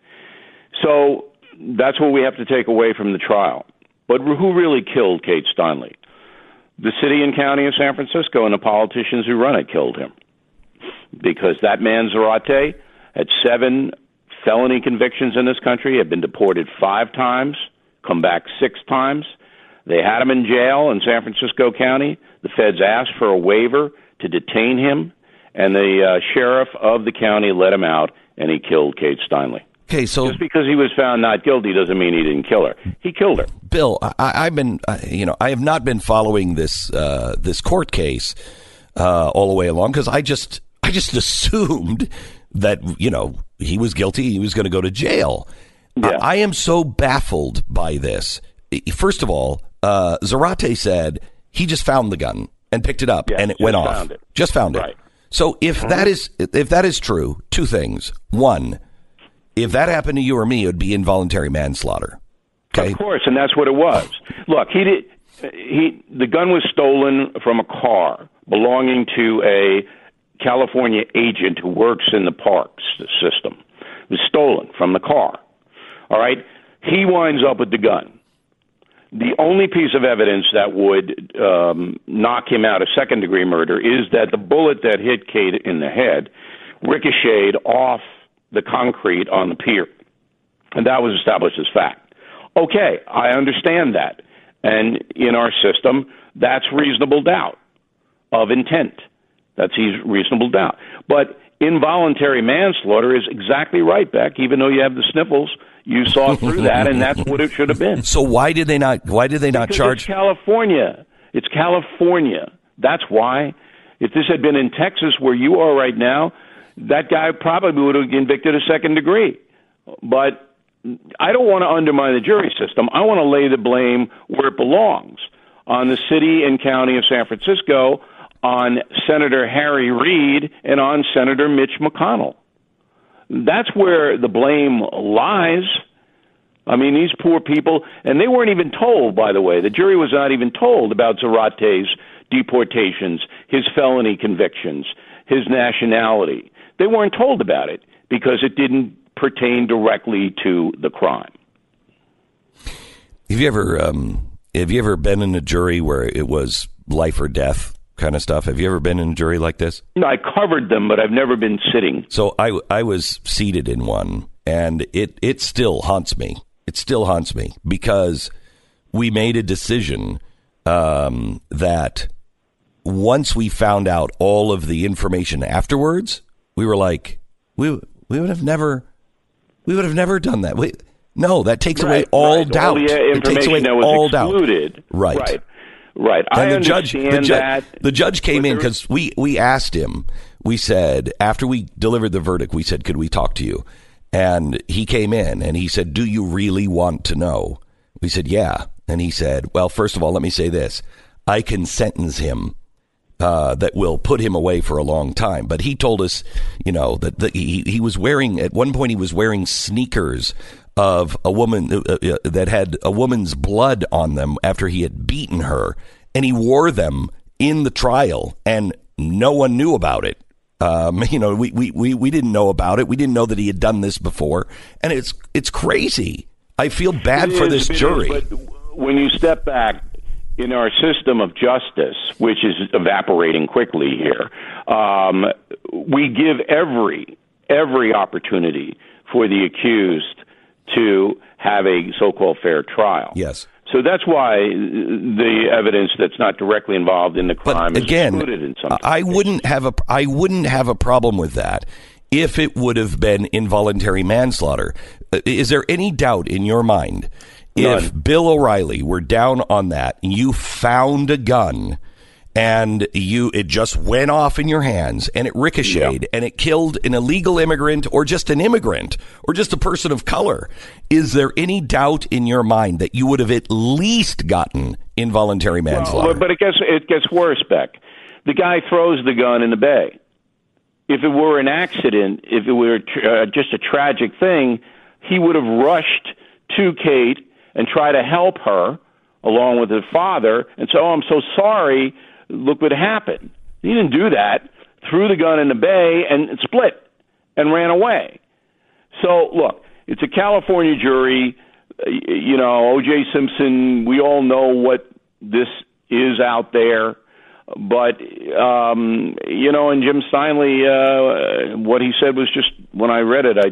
So that's what we have to take away from the trial. But who really killed Kate Steinle? The city and county of San Francisco and the politicians who run it killed him. Because that man, Zarate, had 7 felony convictions in this country, had been deported 5 times, come back 6 times. They had him in jail in San Francisco County. The feds asked for a waiver to detain him, and the sheriff of the county let him out, and he killed Kate Steinle. Okay, so just because he was found not guilty doesn't mean he didn't kill her. He killed her. Bill, I've been, I have not been following this court case all the way along because I just assumed that he was guilty. He was going to go to jail. Yeah. I am so baffled by this. First of all, Zarate said he just found the gun and picked it up and it went off. Just found it. Right. So if that is true, 2 things. One, if that happened to you or me, it would be involuntary manslaughter. Okay? Of course, and that's what it was. Look, the gun was stolen from a car belonging to a California agent who works in the parks system. It was stolen from the car. All right? He winds up with the gun. The only piece of evidence that would knock him out of second-degree murder is that the bullet that hit Kate in the head ricocheted off the concrete on the pier. And that was established as fact. Okay, I understand that. And in our system, that's reasonable doubt of intent. That's reasonable doubt. But involuntary manslaughter is exactly right, Beck, even though you have the sniffles. You saw through that, and that's what it should have been. So why did they not Because charge? It's California. It's California. That's why. If this had been in Texas where you are right now, that guy probably would have been convicted of second degree. But I don't want to undermine the jury system. I want to lay the blame where it belongs, on the city and county of San Francisco, on Senator Harry Reid, and on Senator Mitch McConnell. That's where the blame lies. I mean, these poor people, and they weren't even told, by the way. The jury was not even told about Zarate's deportations, his felony convictions, his nationality. They weren't told about it because it didn't pertain directly to the crime. Have you ever been in a jury where it was life or death kind of stuff? Have you ever been in a jury like this? No, I covered them, but I've never been sitting. So I was seated in one, and it still haunts me. It still haunts me because we made a decision that once we found out all of the information afterwards, we were like, we would have never done that. No, that takes away all doubt. All the it takes away that was all excluded. Doubt. Right. Right. And I understand that. The judge came in because we asked him. We said, after we delivered the verdict, we said, could we talk to you? And he came in and he said, do you really want to know? We said, yeah. And he said, well, first of all, let me say this. I can sentence him that will put him away for a long time. But he told us, that he was wearing, at one point he was wearing sneakers of a woman that had a woman's blood on them after he had beaten her. And he wore them in the trial and no one knew about it. We didn't know about it. We didn't know that he had done this before. And it's crazy. I feel bad for this jury. But when you step back in our system of justice, which is evaporating quickly here, we give every opportunity for the accused to have a so-called fair trial. Yes. So that's why the evidence that's not directly involved in the crime is excluded in some cases. I wouldn't have a problem with that if it would have been involuntary manslaughter. Is there any doubt in your mind if Bill O'Reilly were down on that and you found a gun and it just went off in your hands and it ricocheted and it killed an illegal immigrant or just an immigrant or just a person of color? Is there any doubt in your mind that you would have at least gotten involuntary manslaughter? Well, but it gets worse, Beck. The guy throws the gun in the bay. If it were an accident, if it were just a tragic thing, he would have rushed to Kate and try to help her along with her father and say, I'm so sorry. Look what happened. He didn't do that. Threw the gun in the bay and split and ran away. So, look, it's a California jury. O.J. Simpson, we all know what this is out there. But, and Jim Steinle, what he said was just, when I read it,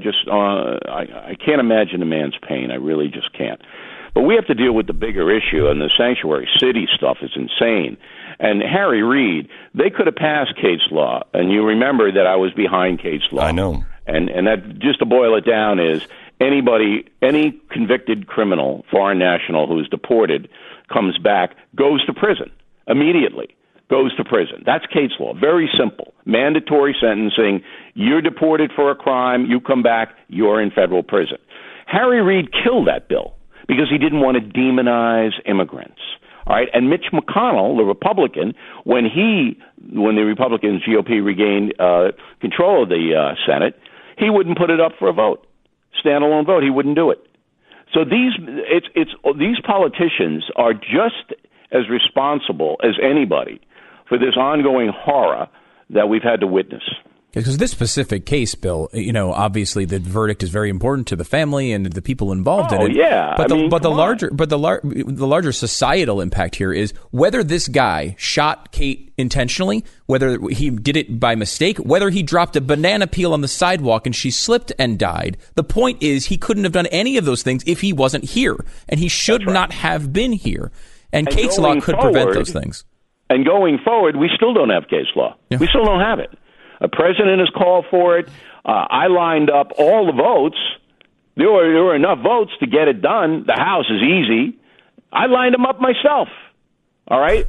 I can't imagine the man's pain. I really just can't. But we have to deal with the bigger issue, and the sanctuary city stuff is insane. And Harry Reid, they could have passed Kate's law, and you remember that I was behind Kate's law. I know. And that, just to boil it down, is any convicted criminal, foreign national who's deported, comes back, goes to prison immediately. Goes to prison. That's Kate's law. Very simple. Mandatory sentencing. You're deported for a crime. You come back. You're in federal prison. Harry Reid killed that bill because he didn't want to demonize immigrants. All right. And Mitch McConnell, the Republican, when the Republican GOP regained control of the Senate, he wouldn't put it up for a vote, standalone vote. He wouldn't do it. So these politicians are just as responsible as anybody for this ongoing horror that we've had to witness. Because this specific case, Bill, obviously the verdict is very important to the family and the people involved in it. Yeah, but the larger societal impact here is whether this guy shot Kate intentionally, whether he did it by mistake, whether he dropped a banana peel on the sidewalk and she slipped and died. The point is he couldn't have done any of those things if he wasn't here, and he should not have been here. And Kate's law could prevent those things. And going forward, we still don't have case law. Yeah. We still don't have it. A president has called for it. I lined up all the votes. There were enough votes to get it done. The House is easy. I lined them up myself. All right?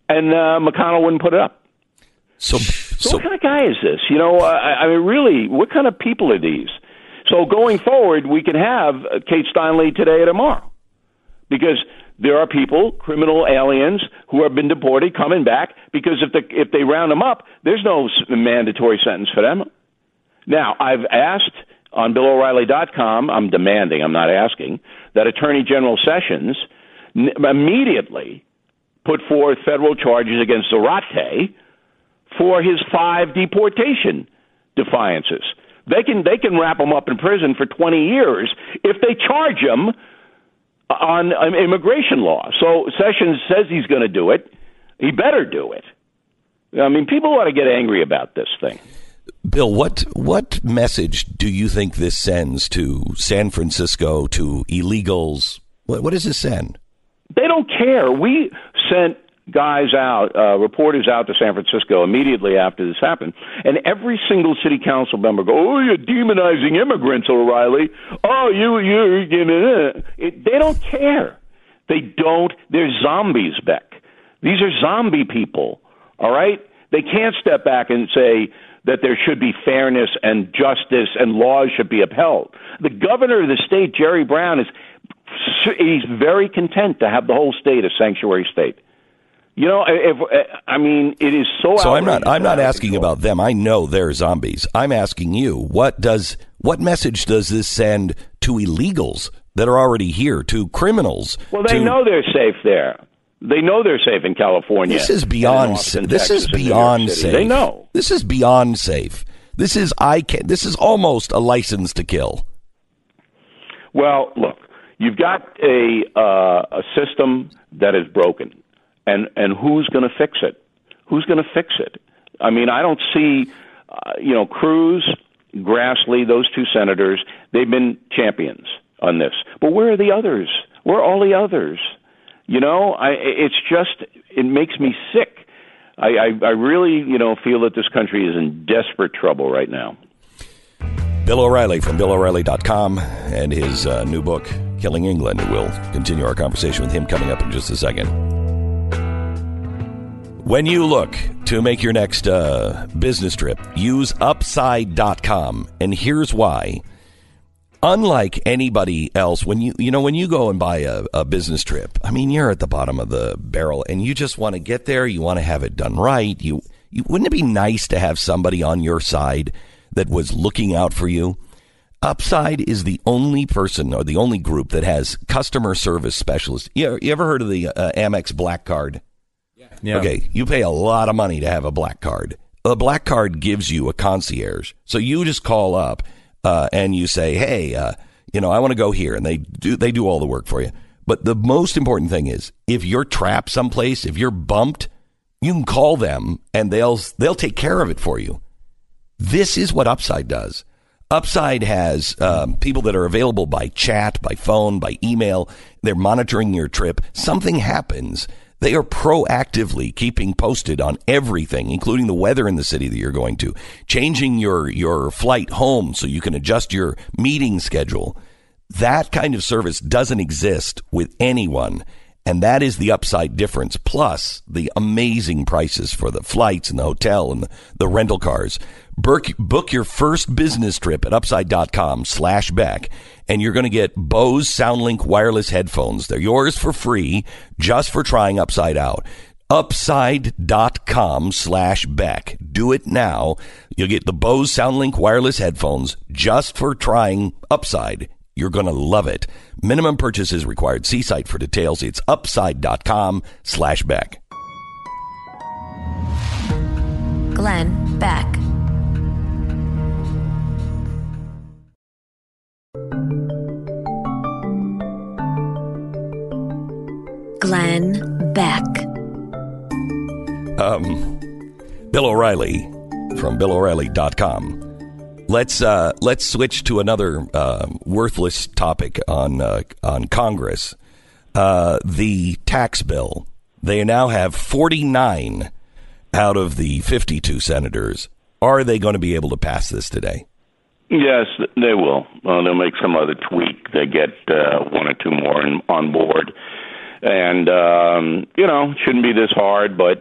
and McConnell wouldn't put it up. So what kind of guy is this? You know, I mean, really, what kind of people are these? So going forward, we can have Kate Steinle today or tomorrow, because there are people, criminal aliens, who have been deported coming back, because if they round them up, there's no mandatory sentence for them. Now, I've asked on BillO'Reilly.com, I'm demanding, I'm not asking, that Attorney General Sessions immediately put forth federal charges against Zarate for his 5 deportation defiances. They can wrap him up in prison for 20 years if they charge him on immigration law. So Sessions says he's going to do it. He better do it. I mean, people ought to get angry about this thing. Bill, what message do you think this sends to San Francisco, to illegals? What does this send? They don't care. We sent guys out, reporters out to San Francisco immediately after this happened, and every single city council member go, "Oh, you're demonizing immigrants, O'Reilly. Oh, you're they don't care. They don't. They're zombies, Beck. These are zombie people. All right. They can't step back and say that there should be fairness and justice and laws should be upheld. The governor of the state, Jerry Brown, he's very content to have the whole state a sanctuary state. You know, it is so. So I'm not asking about them. I know they're zombies. I'm asking you, what message does this send to illegals that are already here, to criminals? Well, they know they're safe there. They know they're safe in California. This is beyond safe. This is beyond safe. They know. This is beyond safe. This is almost a license to kill. Well, look, you've got a system that is broken. And who's going to fix it? Who's going to fix it? I mean, I don't see, Cruz, Grassley, those 2 senators, they've been champions on this. But where are the others? Where are all the others? You know, it makes me sick. I really, feel that this country is in desperate trouble right now. Bill O'Reilly from BillO'Reilly.com and his new book, Killing England. We'll continue our conversation with him coming up in just a second. When you look to make your next business trip, use Upside.com. And here's why. Unlike anybody else, when you go and buy a business trip, I mean, you're at the bottom of the barrel and you just want to get there. You want to have it done right. Wouldn't it be nice to have somebody on your side that was looking out for you? Upside is the only person or the only group that has customer service specialists. You ever heard of the Amex Black Card? Yeah. Okay, you pay a lot of money to have a black card. A black card gives you a concierge. So you just call up and you say, hey, I want to go here. And they do all the work for you. But the most important thing is, if you're trapped someplace, if you're bumped, you can call them and they'll take care of it for you. This is what Upside does. Upside has people that are available by chat, by phone, by email. They're monitoring your trip. Something happens. They are proactively keeping posted on everything, including the weather in the city that you're going to, changing your flight home so you can adjust your meeting schedule. That kind of service doesn't exist with anyone, and that is the Upside difference, plus the amazing prices for the flights and the hotel and the rental cars. Book your first business trip at Upside.com/Beck, and you're going to get Bose SoundLink wireless headphones. They're yours for free, just for trying Upside out. Upside.com/Beck. Do it now. You'll get the Bose SoundLink wireless headphones just for trying Upside. You're going to love it. Minimum purchase is required. See site for details. It's Upside.com/Beck. Glenn Beck. Glenn Beck. Bill O'Reilly from BillO'Reilly.com. Let's switch to another worthless topic on Congress. The tax bill. They now have 49 out of the 52 senators. Are they going to be able to pass this today? Yes, they will. They'll make some other tweak. They get 1 or 2 more on board. And, shouldn't be this hard, but,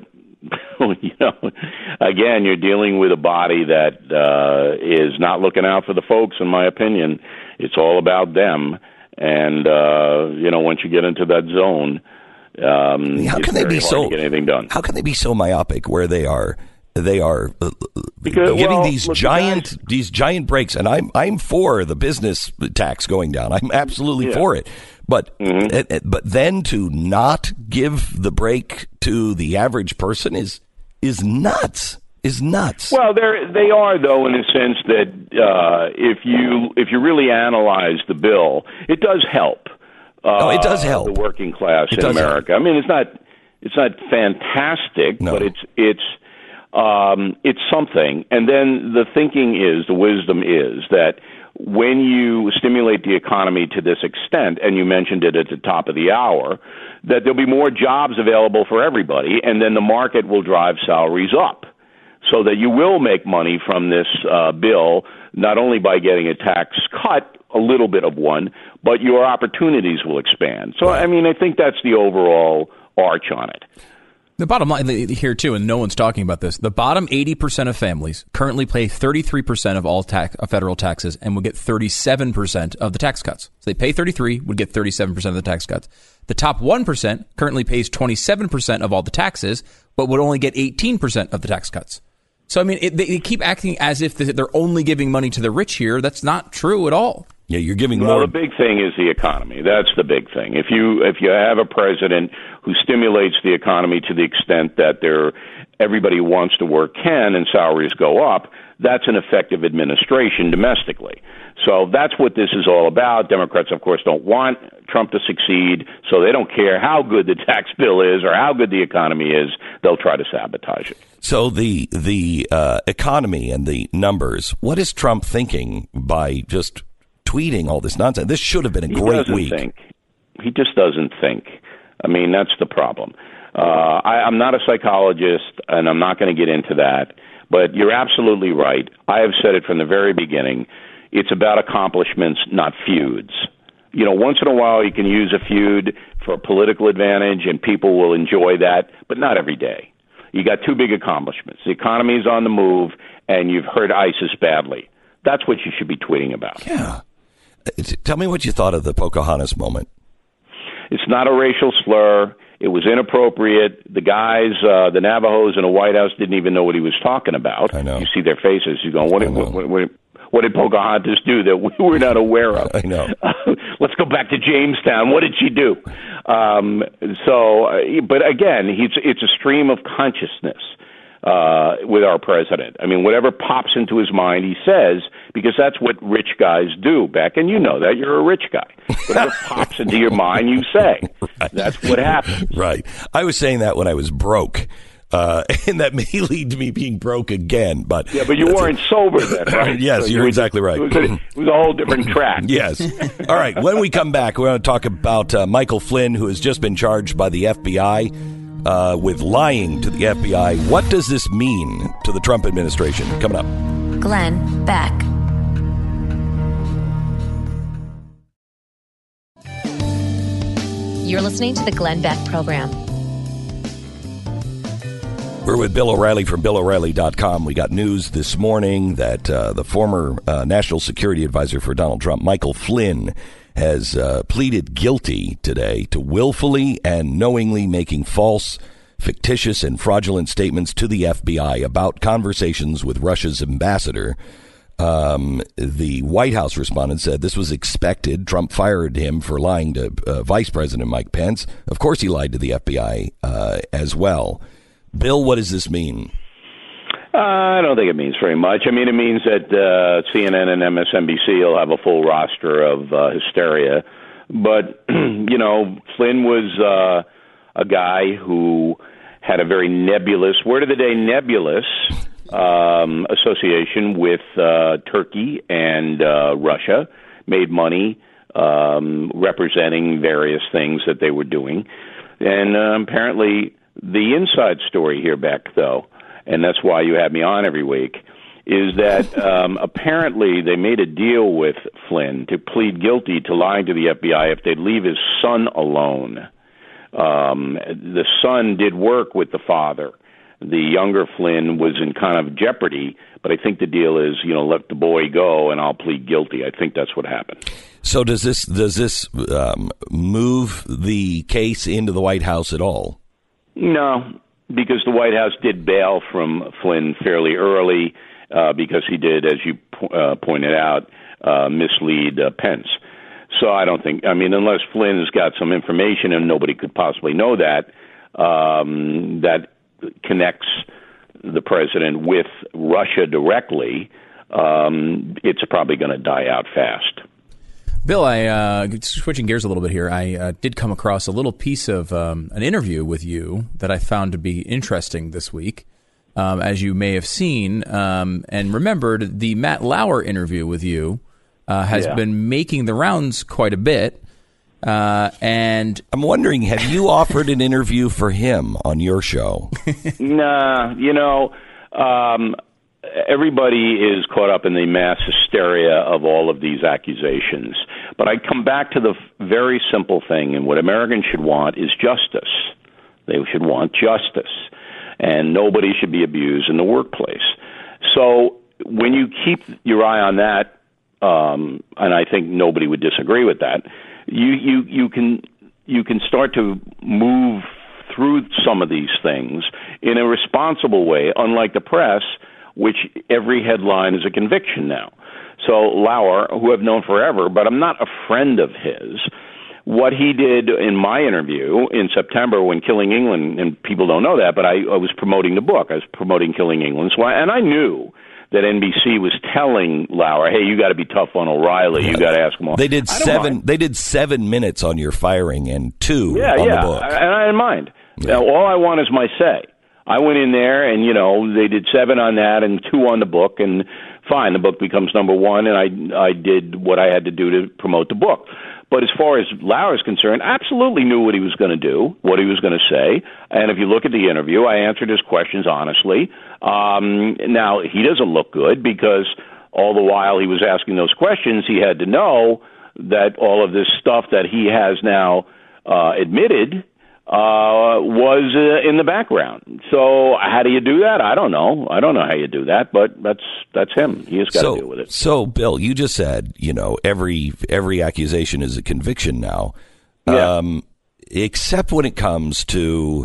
again, you're dealing with a body that is not looking out for the folks, in my opinion. It's all about them. And, once you get into that zone, how can they be so get anything done. How can they be so myopic where they are because, giving these giant breaks? And I'm for the business tax going down. I'm absolutely for it. But but then to not give the break to the average person is nuts. Well, they are, though, in a sense that if you really analyze the bill, it does help. It does help the working class in America. Help. I mean, it's not fantastic, but it's something. And then the wisdom is that when you stimulate the economy to this extent, and you mentioned it at the top of the hour, that there'll be more jobs available for everybody, and then the market will drive salaries up, so that you will make money from this bill, not only by getting a tax cut, a little bit of one, but your opportunities will expand. So, I mean, I think that's the overall arch on it. The bottom line here, too, and no one's talking about this, the bottom 80% of families currently pay 33% of all federal taxes and will get 37% of the tax cuts. So they pay 33, would get 37% of the tax cuts. The top 1% currently pays 27% of all the taxes, but would only get 18% of the tax cuts. So, I mean, they keep acting as if they're only giving money to the rich here. That's not true at all. Yeah, you're giving more. more. The big thing is the economy. That's the big thing. If you have a president who stimulates the economy to the extent that everybody who wants to work can and salaries go up, that's an effective administration domestically. So that's what this is all about. Democrats, of course, don't want Trump to succeed, so they don't care how good the tax bill is or how good the economy is. They'll try to sabotage it. So the economy and the numbers, what is Trump thinking by just tweeting all this nonsense? This should have been a great week. He just doesn't think. I mean, that's the problem. I'm not a psychologist, and I'm not going to get into that, but you're absolutely right. I have said it from the very beginning. It's about accomplishments, not feuds. Once in a while you can use a feud for a political advantage, and people will enjoy that, but not every day. You got two big accomplishments. The economy is on the move, and you've hurt ISIS badly. That's what you should be tweeting about. Yeah. Tell me what you thought of the Pocahontas moment. It's not a racial slur. It was inappropriate. The guys, the Navajos in the White House didn't even know what he was talking about. I know. You see their faces. You're going, what did Pocahontas do that we were not aware of? I know. Let's go back to Jamestown. What did she do? But again, it's a stream of consciousness with our president. I mean, whatever pops into his mind, he says, because that's what rich guys do, Beck, and you know that. You're a rich guy. Whatever pops into your mind, you say. Right. That's what happens. Right. I was saying that when I was broke. And that may lead to me being broke again. But yeah, but you weren't sober then, right? Yes, so you're exactly right. It was a whole different track. Yes. All right. When we come back, we're going to talk about Michael Flynn, who has just been charged by the FBI with lying to the FBI. What does this mean to the Trump administration? Coming up. Glenn Beck. You're listening to the Glenn Beck Program. We're with Bill O'Reilly from BillO'Reilly.com. We got news this morning that the former National Security Advisor for Donald Trump, Michael Flynn, has pleaded guilty today to willfully and knowingly making false, fictitious, and fraudulent statements to the FBI about conversations with Russia's ambassador. The White House respondent said this was expected. Trump fired him for lying to Vice President Mike Pence. Of course, he lied to the FBI as well. Bill, what does this mean? I don't think it means very much. I mean, it means that CNN and MSNBC will have a full roster of hysteria. But, Flynn was a guy who had a very nebulous, word of the day, nebulous association with Turkey and Russia, made money representing various things that they were doing. And apparently the inside story here, Beck, though, and that's why you have me on every week, is that apparently they made a deal with Flynn to plead guilty to lying to the FBI if they'd leave his son alone. The son did work with the father. The younger Flynn was in kind of jeopardy, but I think the deal is, let the boy go and I'll plead guilty. I think that's what happened. So does this move the case into the White House at all? No, because the White House did bail from Flynn fairly early because he did, as you pointed out, mislead Pence. So I don't think, unless Flynn's got some information and nobody could possibly know that, that connects the president with Russia directly, it's probably going to die out fast. Bill, switching gears a little bit here, I did come across a little piece of an interview with you that I found to be interesting this week. As you may have seen and remembered, the Matt Lauer interview with you has been making the rounds quite a bit. And I'm wondering, have you offered an interview for him on your show? Nah, everybody is caught up in the mass hysteria of all of these accusations. But I come back to the very simple thing, and what Americans should want is justice. They should want justice, and nobody should be abused in the workplace. So when you keep your eye on that, and I think nobody would disagree with that, you can start to move through some of these things in a responsible way, unlike the press, which every headline is a conviction now. So Lauer, who I've known forever, but I'm not a friend of his, what he did in my interview in September when Killing England, and people don't know that, but I was promoting the book. I was promoting Killing England, and I knew that NBC was telling Lauer, "Hey, you got to be tough on O'Reilly. You got to ask him all." They did 7 minutes on your firing and 2 on the book. And I didn't mind. Yeah. Now, all I want is my say. I went in there, and they did 7 on that and 2 on the book, and fine, the book becomes number 1, and I did what I had to do to promote the book. But as far as Lauer is concerned, I absolutely knew what he was going to do, what he was going to say. And if you look at the interview, I answered his questions honestly. Now, he doesn't look good because all the while he was asking those questions, he had to know that all of this stuff that he has now admitted was in the background. So how do you do that? I don't know. I don't know how you do that, but that's him. He has got to deal with it. So, Bill, you just said, every accusation is a conviction now. Yeah. Except when it comes to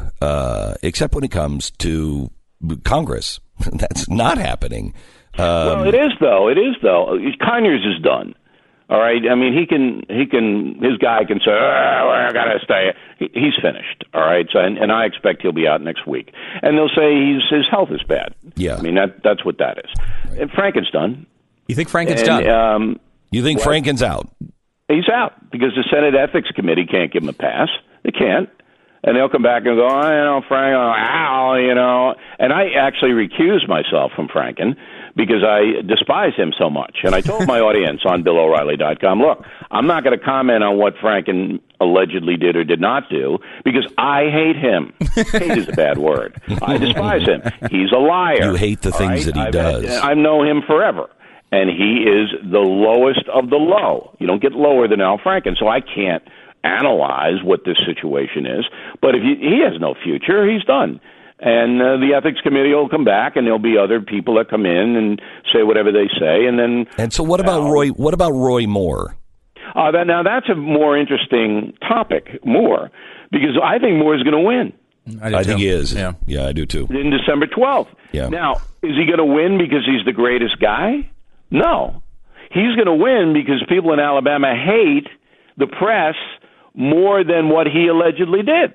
Congress. That's not happening. Well, it is though. Conyers is done. All right. I mean, his guy can say, I got to stay. He's finished. All right. So, and I expect he'll be out next week. And they'll say his health is bad. Yeah. I mean, that's what that is. Right. And Franken's done. You think Franken's done? You think Franken's out? He's out because the Senate Ethics Committee can't give him a pass. They can't. And they'll come back and go, Frank, And I actually recused myself from Franken because I despise him so much. And I told my audience on BillO'Reilly.com, look, I'm not going to comment on what Franken allegedly did or did not do because I hate him. Hate is a bad word. I despise him. He's a liar. You hate the things that he does. I've known him forever. And he is the lowest of the low. You don't get lower than Al Franken, so I can't analyze what this situation is. But if he has no future, he's done. And the ethics committee will come back, and there'll be other people that come in and say whatever they say, and then. And so, what about Roy? What about Roy Moore? Now that's a more interesting topic, Moore, because I think Moore is going to win. I think he is. Yeah, I do too. In December 12th. Yeah. Now, is he going to win because he's the greatest guy? No, he's going to win because people in Alabama hate the press more than what he allegedly did.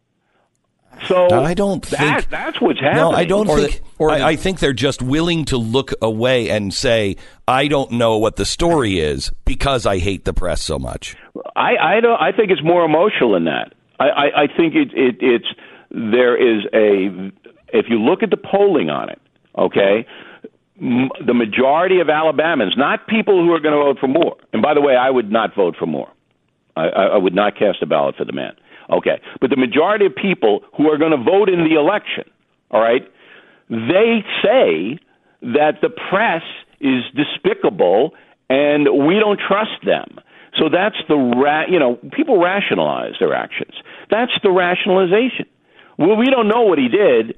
So I don't think that's what's happening. No, I don't think. I think they're just willing to look away and say, "I don't know what the story is because I hate the press so much." I don't. I think it's more emotional than that. I think it's there is a. If you look at the polling on it, okay. The majority of Alabamans, not people who are going to vote for Moore. And by the way, I would not vote for Moore. I would not cast a ballot for the man. Okay. But the majority of people who are going to vote in the election, all right, they say that the press is despicable and we don't trust them. So that's people rationalize their actions. That's the rationalization. Well, we don't know what he did,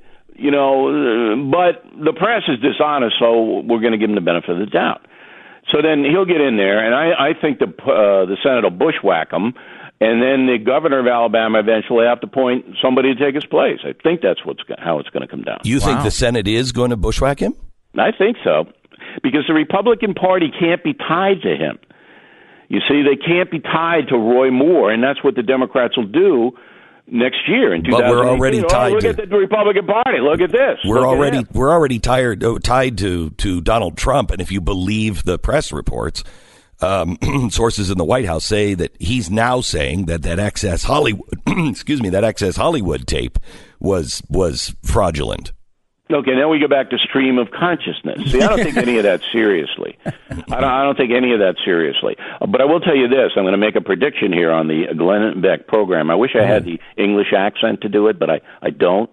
but the press is dishonest, so we're going to give him the benefit of the doubt. So then he'll get in there, and I think the Senate will bushwhack him, and then the governor of Alabama eventually have to appoint somebody to take his place. I think that's how it's going to come down. You think the Senate is going to bushwhack him? I think so, because the Republican Party can't be tied to him. You see, they can't be tied to Roy Moore, and that's what the Democrats will do next year in 2018. But we're already tied. Look at the Republican Party. Look at this. We're already tied to Donald Trump, and if you believe the press reports, sources in the White House say that he's now saying that Access Hollywood, that Access Hollywood tape was fraudulent. Okay, now we go back to stream of consciousness. See, I don't take any of that seriously. I don't take any of that seriously. But I will tell you this. I'm going to make a prediction here on the Glenn Beck program. I wish I had the English accent to do it, but I don't.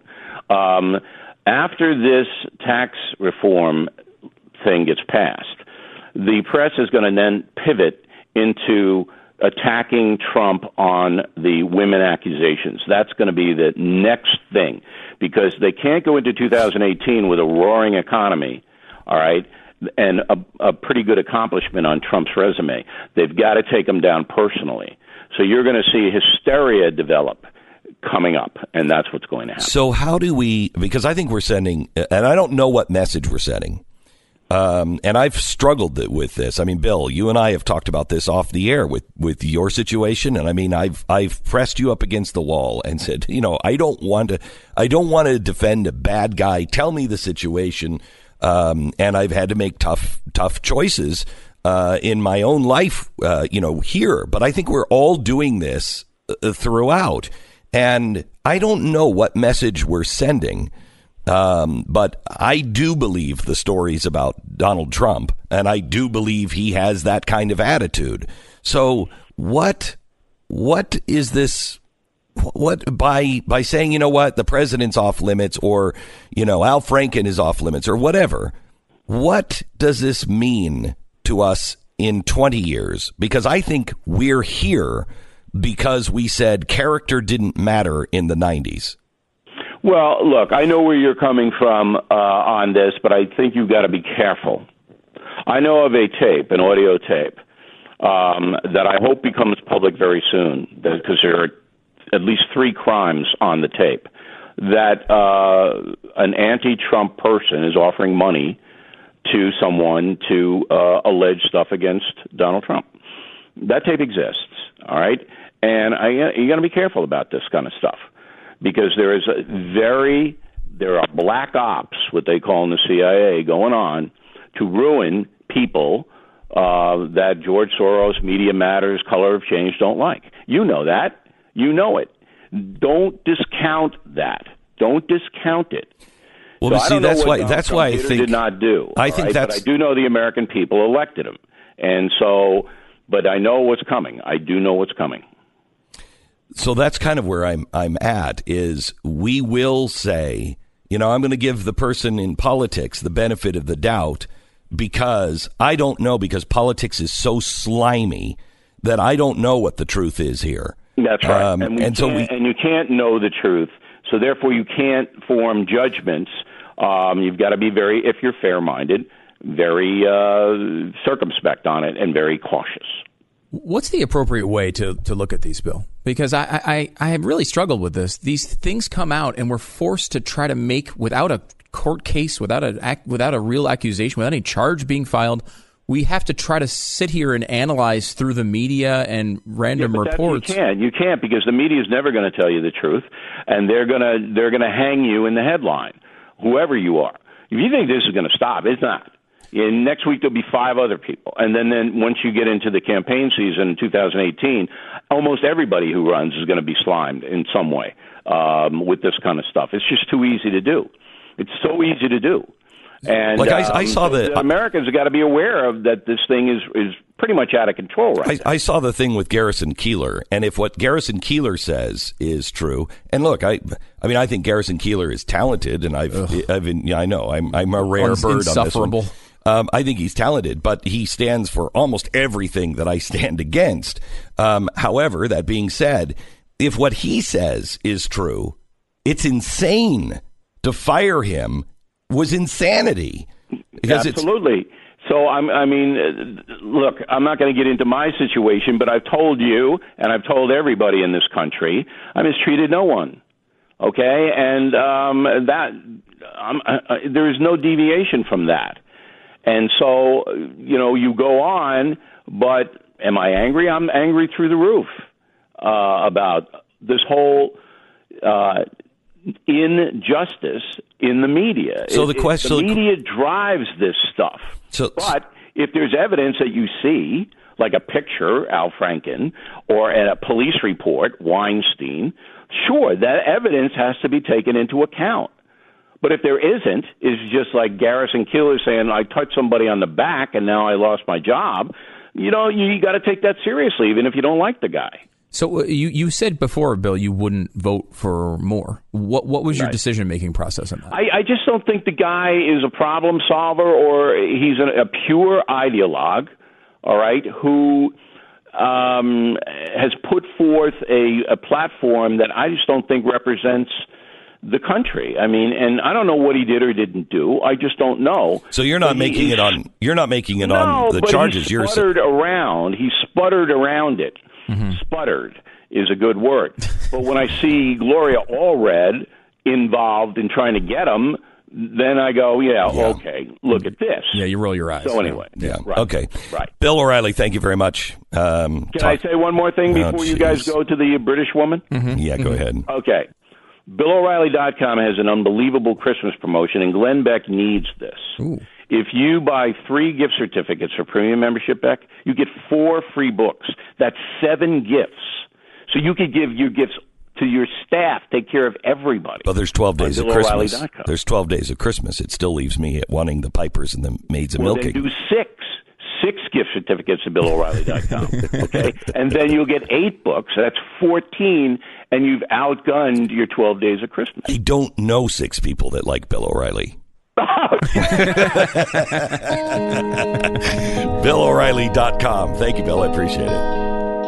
After this tax reform thing gets passed, the press is going to then pivot into attacking Trump on the women accusations. That's going to be the next thing, because they can't go into 2018 with a roaring economy, all right, and a pretty good accomplishment on Trump's resume. They've got to take him down personally. So you're going to see hysteria develop coming up, and that's what's going to happen. So how do we, because I think we're sending, and I don't know what message we're sending, and I've struggled with this. I mean, Bill, you and I have talked about this off the air with your situation, and I mean, I've pressed you up against the wall and said, I don't want to defend a bad guy. Tell me the situation, and I've had to make tough choices in my own life, here. But I think we're all doing this throughout, and I don't know what message we're sending. But I do believe the stories about Donald Trump, and I do believe he has that kind of attitude. So what is this? What by saying, the president's off limits, or, Al Franken is off limits, or whatever, what does this mean to us in 20 years? Because I think we're here because we said character didn't matter in the 90s. Well, look, I know where you're coming from on this, but I think you've got to be careful. I know of a tape, an audio tape, that I hope becomes public very soon, because there are at least 3 crimes on the tape, that an anti-Trump person is offering money to someone to allege stuff against Donald Trump. That tape exists, all right? And you got to be careful about this kind of stuff, because there are black ops, what they call in the CIA, going on to ruin people that George Soros, Media Matters, Color of Change don't like. You know that. You know it. Don't discount that. Don't discount it. Well, so that's why I think did not do. I think but I do know the American people elected him, and so. But I know what's coming. I do know what's coming. So that's kind of where I'm at, is we will say, I'm going to give the person in politics the benefit of the doubt, because I don't know, because politics is so slimy that I don't know what the truth is here. That's right. And you can't know the truth. So therefore you can't form judgments. You've got to be if you're fair-minded, very circumspect on it and very cautious. What's the appropriate way to look at these, Bill? Because I have really struggled with this. These things come out, and we're forced to try to make, without a court case, without a real accusation, without any charge being filed, we have to try to sit here and analyze through the media and random reports. You can't, because the media is never going to tell you the truth, and they're gonna hang you in the headline, whoever you are. If you think this is going to stop, it's not. And next week there'll be 5 other people. And then once you get into the campaign season in 2018, almost everybody who runs is going to be slimed in some way with this kind of stuff. It's just too easy to do. It's so easy to do. And I saw Americans have got to be aware of that this thing is pretty much out of control right now. I saw the thing with Garrison Keillor, and if what Garrison Keillor says is true, and look, I think Garrison Keillor is talented, and I know I'm a rare bird on this one. I think he's talented, but he stands for almost everything that I stand against. However, that being said, if what he says is true, it's insane. To fire him was insanity. Absolutely. So, I mean, look, I'm not going to get into my situation, but I've told you, and I've told everybody in this country, I mistreated no one. Okay? And there is no deviation from that. And so, you go on, but am I angry? I'm angry through the roof about this whole injustice in the media. So the media drives this stuff. But if there's evidence that you see, like a picture, Al Franken, or a police report, Weinstein, sure, that evidence has to be taken into account. But if there isn't, it's just like Garrison Keillor saying, I touched somebody on the back and now I lost my job. You got to take that seriously, even if you don't like the guy. So you said before, Bill, you wouldn't vote for Moore. What was your decision-making process on that? I just don't think the guy is a problem solver, or he's a pure ideologue, all right, who has put forth a platform that I just don't think represents the country. I mean, and I don't know what he did or didn't do. I just don't know. So you're not making it on. You're not making it on the charges. He sputtered around. He sputtered around it. Mm-hmm. Sputtered is a good word. But when I see Gloria Allred involved in trying to get him, then I go, okay, look at this. Yeah, you roll your eyes. So anyway. Yeah. Right. Okay. Right. Bill O'Reilly, thank you very much. Can I say one more thing before you guys go to the British woman? Mm-hmm. Yeah, go ahead. Okay. BillO'Reilly.com has an unbelievable Christmas promotion, and Glenn Beck needs this. Ooh. If you buy 3 gift certificates for premium membership, Beck, you get 4 free books. That's 7 gifts. So you could give your gifts to your staff, take care of everybody. But there's 12 days of Christmas. There's 12 days of Christmas. It still leaves me wanting the pipers and the maids of milking. Then do 6 gift certificates at BillO'Reilly.com. Okay? And then you'll get 8 books. That's 14, and you've outgunned your 12 days of Christmas. I don't know 6 people that like Bill O'Reilly. BillO'Reilly.com. Thank you, Bill. I appreciate it.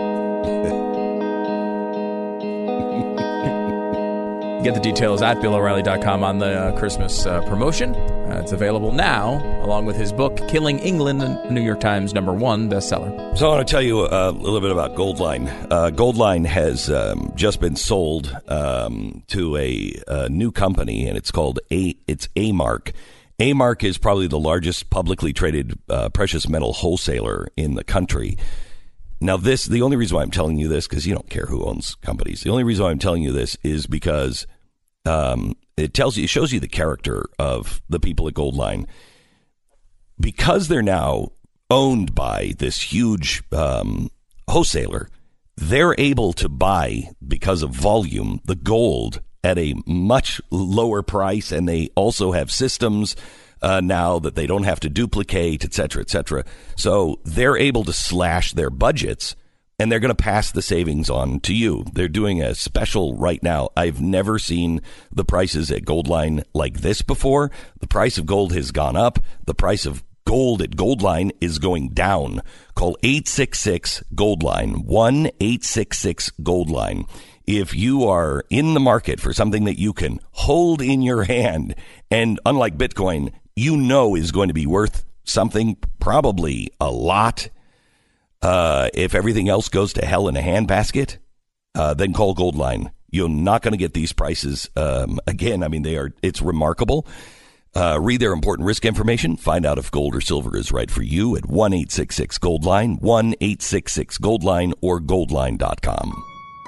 Get the details at BillO'Reilly.com on the Christmas promotion. It's available now, along with his book, Killing England, a New York Times #1 bestseller. So I want to tell you a little bit about Goldline. Goldline has just been sold to a new company, and it's called A-Mark. A-Mark is probably the largest publicly traded precious metal wholesaler in the country. Now, the only reason why I'm telling you this, because you don't care who owns companies. The only reason why I'm telling you this is because it shows you the character of the people at Goldline. Because they're now owned by this huge wholesaler, they're able to buy, because of volume, the gold at a much lower price, and they also have systems now that they don't have to duplicate, et cetera, et cetera. So they're able to slash their budgets, and they're going to pass the savings on to you. They're doing a special right now. I've never seen the prices at Goldline like this before. The price of gold has gone up. The price of gold at Goldline is going down. Call 866-GOLDLINE, 1-866-GOLDLINE. If you are in the market for something that you can hold in your hand, and unlike Bitcoin, is going to be worth something, probably a lot. If everything else goes to hell in a handbasket, then call Goldline. You're not going to get these prices again. I mean, it's remarkable. Read their important risk information. Find out if gold or silver is right for you at 1-866-GOLDLINE, 1-866-GOLDLINE, or goldline.com.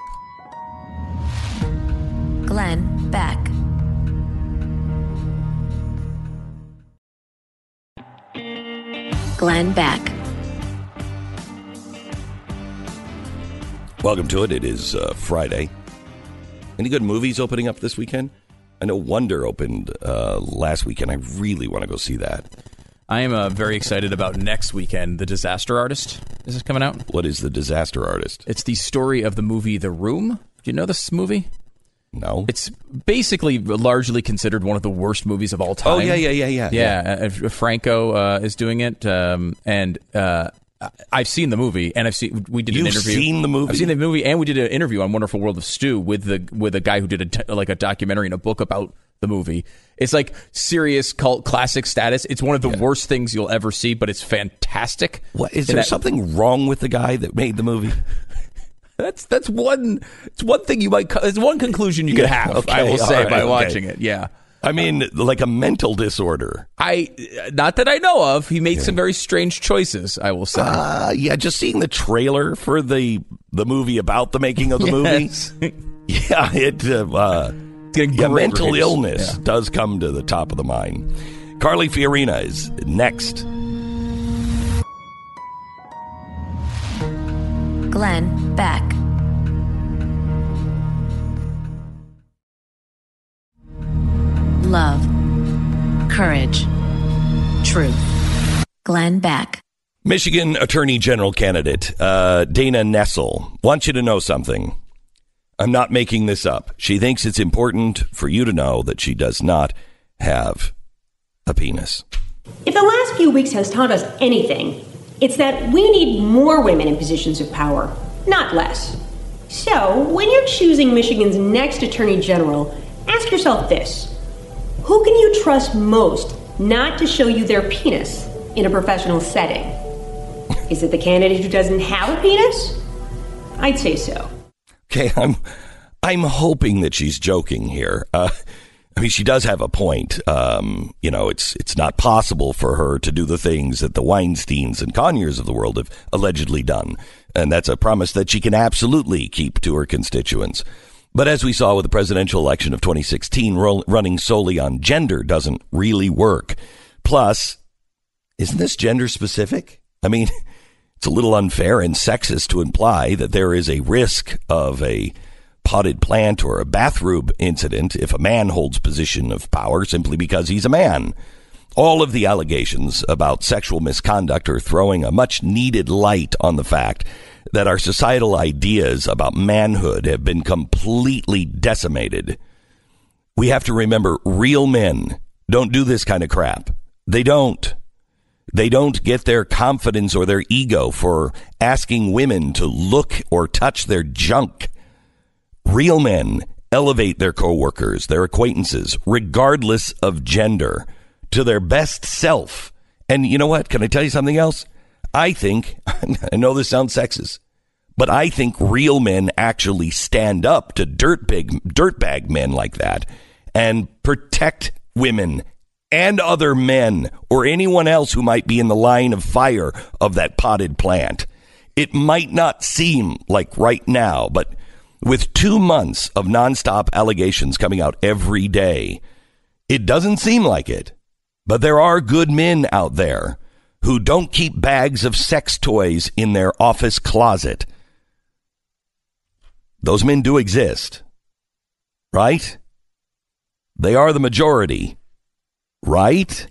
Glenn Beck. Glenn Beck. Welcome to it. It is Friday. Any good movies opening up this weekend? I know Wonder opened last weekend. I really want to go see that. I am very excited about next weekend. The Disaster Artist is coming out. What is The Disaster Artist? It's the story of the movie The Room. Do you know this movie? No. It's basically largely considered one of the worst movies of all time. Oh, yeah. Yeah, Franco is doing it. And I've seen the movie, and we did an interview. You've seen the movie? I've seen the movie, and we did an interview on Wonderful World of Stu with a guy who did a documentary and a book about the movie. It's like serious cult classic status. It's one of the worst things you'll ever see, but it's fantastic. What, is there something wrong with the guy that made the movie? That's one. It's one thing you might. It's one conclusion you could have. Okay, I will say by okay. watching it. Yeah. I mean, like a mental disorder. Not that I know of. He made some very strange choices, I will say. Yeah, just seeing the trailer for the movie about the making of the movie. Mental illness does come to the top of the mind. Carly Fiorina is next. Glenn Beck. Love, courage, truth. Glenn Beck. Michigan Attorney General candidate Dana Nessel wants you to know something. I'm not making this up. She thinks it's important for you to know that she does not have a penis. If the last few weeks has taught us anything, it's that we need more women in positions of power, not less. So, when you're choosing Michigan's next Attorney General, ask yourself this. Who can you trust most not to show you their penis in a professional setting? Is it the candidate who doesn't have a penis? I'd say so. Okay, I'm hoping that she's joking here. I mean, she does have a point. It's not possible for her to do the things that the Weinsteins and Conyers of the world have allegedly done. And that's a promise that she can absolutely keep to her constituents. But as we saw with the presidential election of 2016, running solely on gender doesn't really work. Plus, isn't this gender specific? I mean, it's a little unfair and sexist to imply that there is a risk of a potted plant or a bathroom incident if a man holds position of power simply because he's a man. All of the allegations about sexual misconduct are throwing a much needed light on the fact that our societal ideas about manhood have been completely decimated. We have to remember, real men don't do this kind of crap. They don't. They don't get their confidence or their ego for asking women to look or touch their junk. Real men elevate their coworkers, their acquaintances, regardless of gender, to their best self. And you know what? Can I tell you something else? I think, I know this sounds sexist, but I think real men actually stand up to dirtbag men like that and protect women and other men or anyone else who might be in the line of fire of that potted plant. It might not seem like right now, but with 2 months of nonstop allegations coming out every day, it doesn't seem like it. But there are good men out there who don't keep bags of sex toys in their office closet. Those men do exist, right? They are the majority, right?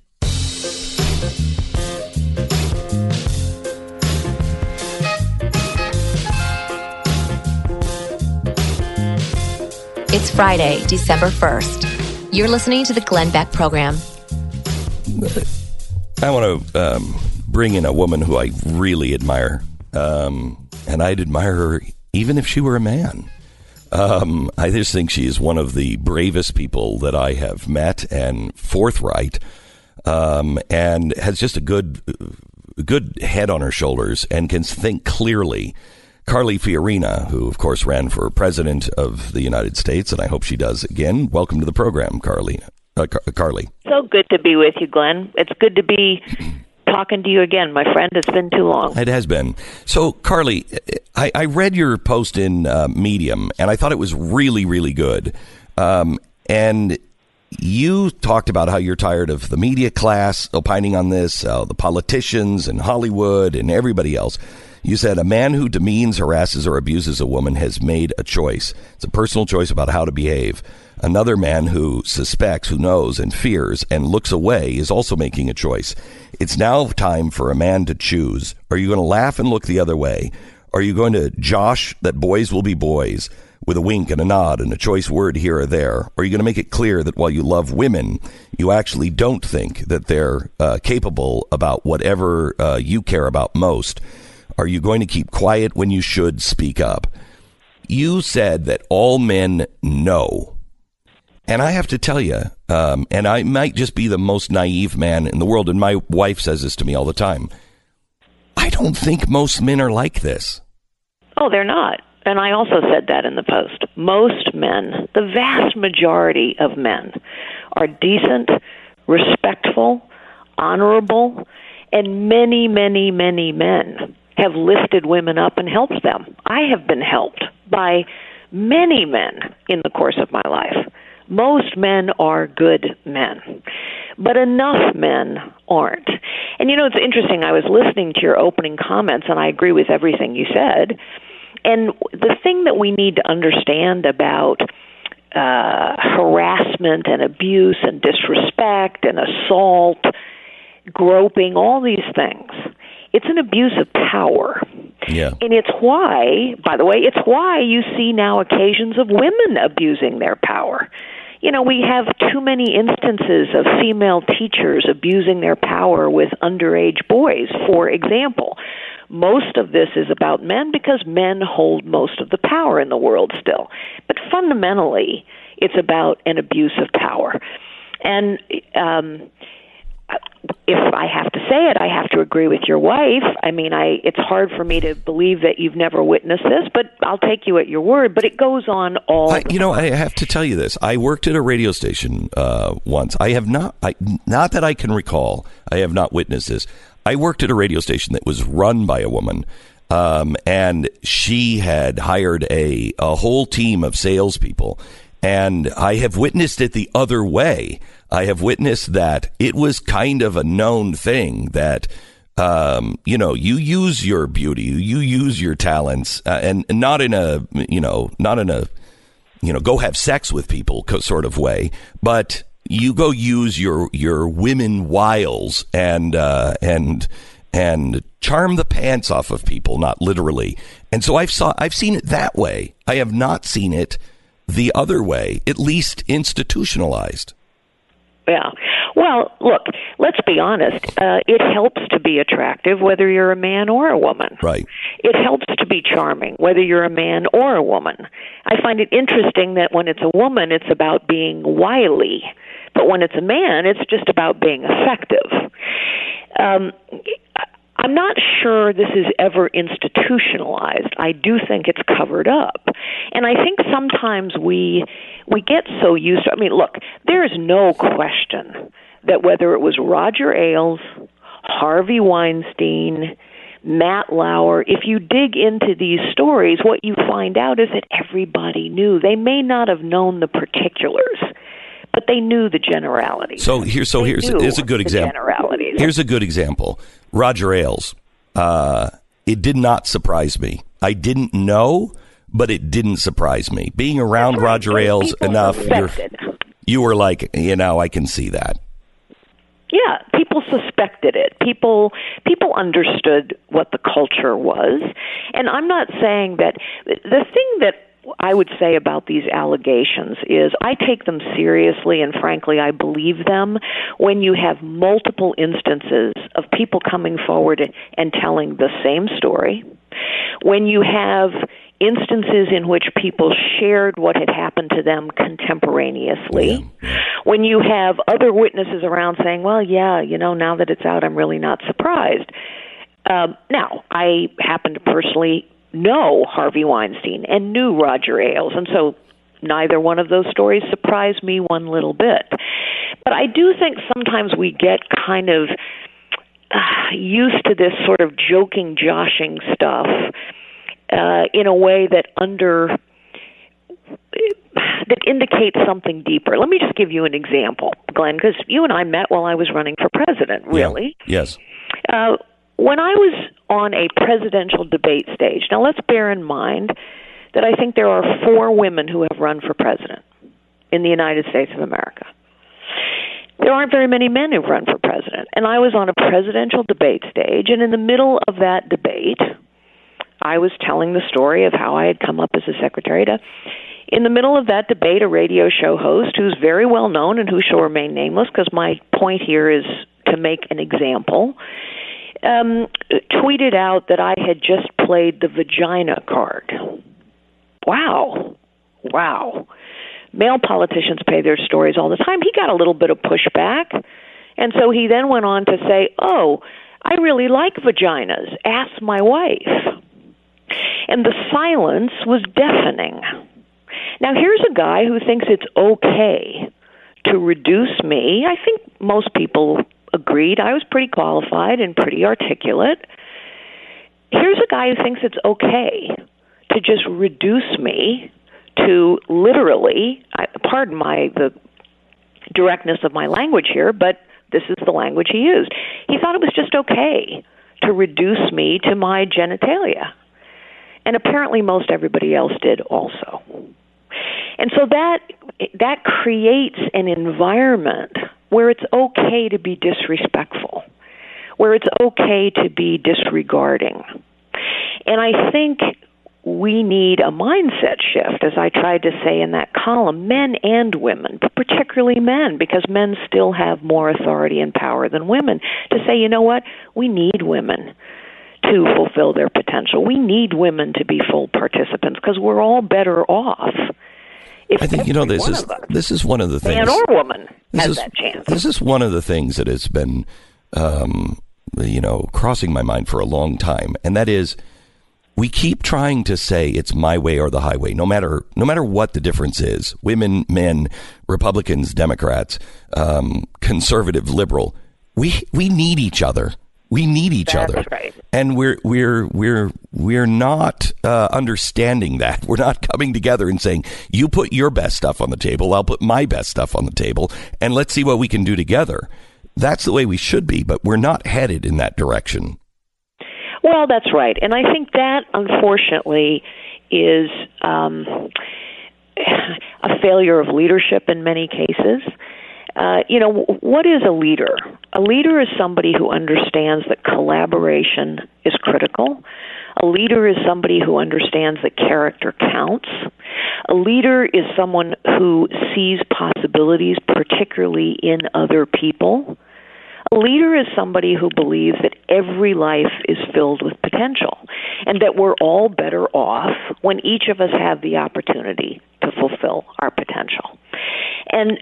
It's Friday, December 1st. You're listening to the Glenn Beck Program. I want to bring in a woman who I really admire, and I'd admire her even if she were a man. I just think she is one of the bravest people that I have met, and forthright, and has just a good head on her shoulders and can think clearly. Carly Fiorina, who, of course, ran for president of the United States, and I hope she does again. Welcome to the program, Carly. Carly. So good to be with you, Glenn. It's good to be talking to you again, my friend. It's been too long. It has been. So, Carly, I read your post in Medium, and I thought it was really, really good. And you talked about how you're tired of the media class opining on this, the politicians and Hollywood and everybody else. You said a man who demeans, harasses, or abuses a woman has made a choice. It's a personal choice about how to behave. Another man who suspects, who knows, and fears, and looks away is also making a choice. It's now time for a man to choose. Are you going to laugh and look the other way? Are you going to josh that boys will be boys? with a wink and a nod and a choice word here or there? Or are you going to make it clear that while you love women, you actually don't think that they're capable about whatever you care about most? Are you going to keep quiet when you should speak up? You said that all men know. And I have to tell you, and I might just be the most naive man in the world, and my wife says this to me all the time, I don't think most men are like this. Oh, they're not. And I also said that in the post. Most men, the vast majority of men, are decent, respectful, honorable, and many, many, many men have lifted women up and helped them. I have been helped by many men in the course of my life. Most men are good men, but enough men aren't. And you know, it's interesting. I was listening to your opening comments, and I agree with everything you said. And the thing that we need to understand about harassment and abuse and disrespect and assault, groping, all these things, it's an abuse of power. Yeah. And it's why, by the way, it's why you see now occasions of women abusing their power. You know, we have too many instances of female teachers abusing their power with underage boys, for example. Most of this is about men because men hold most of the power in the world still. But fundamentally, it's about an abuse of power. And if I have to say it, I have to agree with your wife. I mean, it's hard for me to believe that you've never witnessed this, but I'll take you at your word. But it goes on all the time. You know, I have to tell you this. I worked at a radio station once. I have not that I can recall, I have not witnessed this. I worked at a radio station that was run by a woman, and she had hired a whole team of salespeople. And I have witnessed it the other way. I have witnessed that it was kind of a known thing that, you know, you use your beauty, you use your talents, and not in a, go have sex with people sort of way, but you go use your women wiles and charm the pants off of people, not literally. And so I've seen it that way. I have not seen it the other way, at least institutionalized. Yeah. Well, look, let's be honest. It helps to be attractive, whether you're a man or a woman. Right. It helps to be charming, whether you're a man or a woman. I find it interesting that when it's a woman, it's about being wily. But when it's a man, it's just about being effective. I'm not sure this is ever institutionalized. I do think it's covered up. And I think sometimes we get so used to, I mean, look, there is no question that whether it was Roger Ailes, Harvey Weinstein, Matt Lauer, if you dig into these stories, what you find out is that everybody knew. They may not have known the particulars, but they knew the generalities. Here's a good example. Here's a good example. Roger Ailes. It did not surprise me. I didn't know, but it didn't surprise me. Being around Roger Ailes enough, you were like, I can see that. Yeah, people suspected it. People understood what the culture was. And I'm not saying that the thing that I would say about these allegations is I take them seriously, and frankly, I believe them when you have multiple instances of people coming forward and telling the same story, when you have instances in which people shared what had happened to them contemporaneously, when you have other witnesses around saying, well, yeah, now that it's out, I'm really not surprised. Now, I happen to personally know Harvey Weinstein and knew Roger Ailes, and so neither one of those stories surprised me one little bit. But I do think sometimes we get kind of used to this sort of joking, joshing stuff in a way that indicates something deeper. Let me just give you an example, Glenn, because you and I met while I was running for president, really. Yeah. Yes. When I was on a presidential debate stage, now let's bear in mind that I think there are 4 women who have run for president in the United States of America. There aren't very many men who've run for president. And I was on a presidential debate stage, and in the middle of that debate, I was telling the story of how I had come up as a secretary to, in the middle of that debate, a radio show host who's very well known and who shall remain nameless because my point here is to make an example, tweeted out that I had just played the vagina card. Wow. Male politicians pay their stories all the time. He got a little bit of pushback, and so he then went on to say, oh, I really like vaginas. Ask my wife. And the silence was deafening. Now, here's a guy who thinks it's okay to reduce me. I think most people agreed I was pretty qualified and pretty articulate. Here's a guy who thinks it's okay to just reduce me to literally, pardon the directness of my language here, but this is the language he used. He thought it was just okay to reduce me to my genitalia. And apparently most everybody else did also. And so that creates an environment where it's okay to be disrespectful, where it's okay to be disregarding. And I think we need a mindset shift, as I tried to say in that column, men and women, but particularly men, because men still have more authority and power than women, to say, you know what, we need women to fulfill their potential. We need women to be full participants because we're all better off. I think, this is one of the things. Man or woman has that chance. This is one of the things that has been, crossing my mind for a long time, and that is, we keep trying to say it's my way or the highway, no matter what the difference is. Women, men, Republicans, Democrats, conservative, liberal. We need each other. We need each other. That's right. And we're not understanding that. We're not coming together and saying, you put your best stuff on the table, I'll put my best stuff on the table, and let's see what we can do together. That's the way we should be, but we're not headed in that direction. Well, that's right. And I think that, unfortunately, is a failure of leadership in many cases. What is a leader? A leader is somebody who understands that collaboration is critical. A leader is somebody who understands that character counts. A leader is someone who sees possibilities, particularly in other people. A leader is somebody who believes that every life is filled with potential and that we're all better off when each of us have the opportunity to fulfill our potential. And,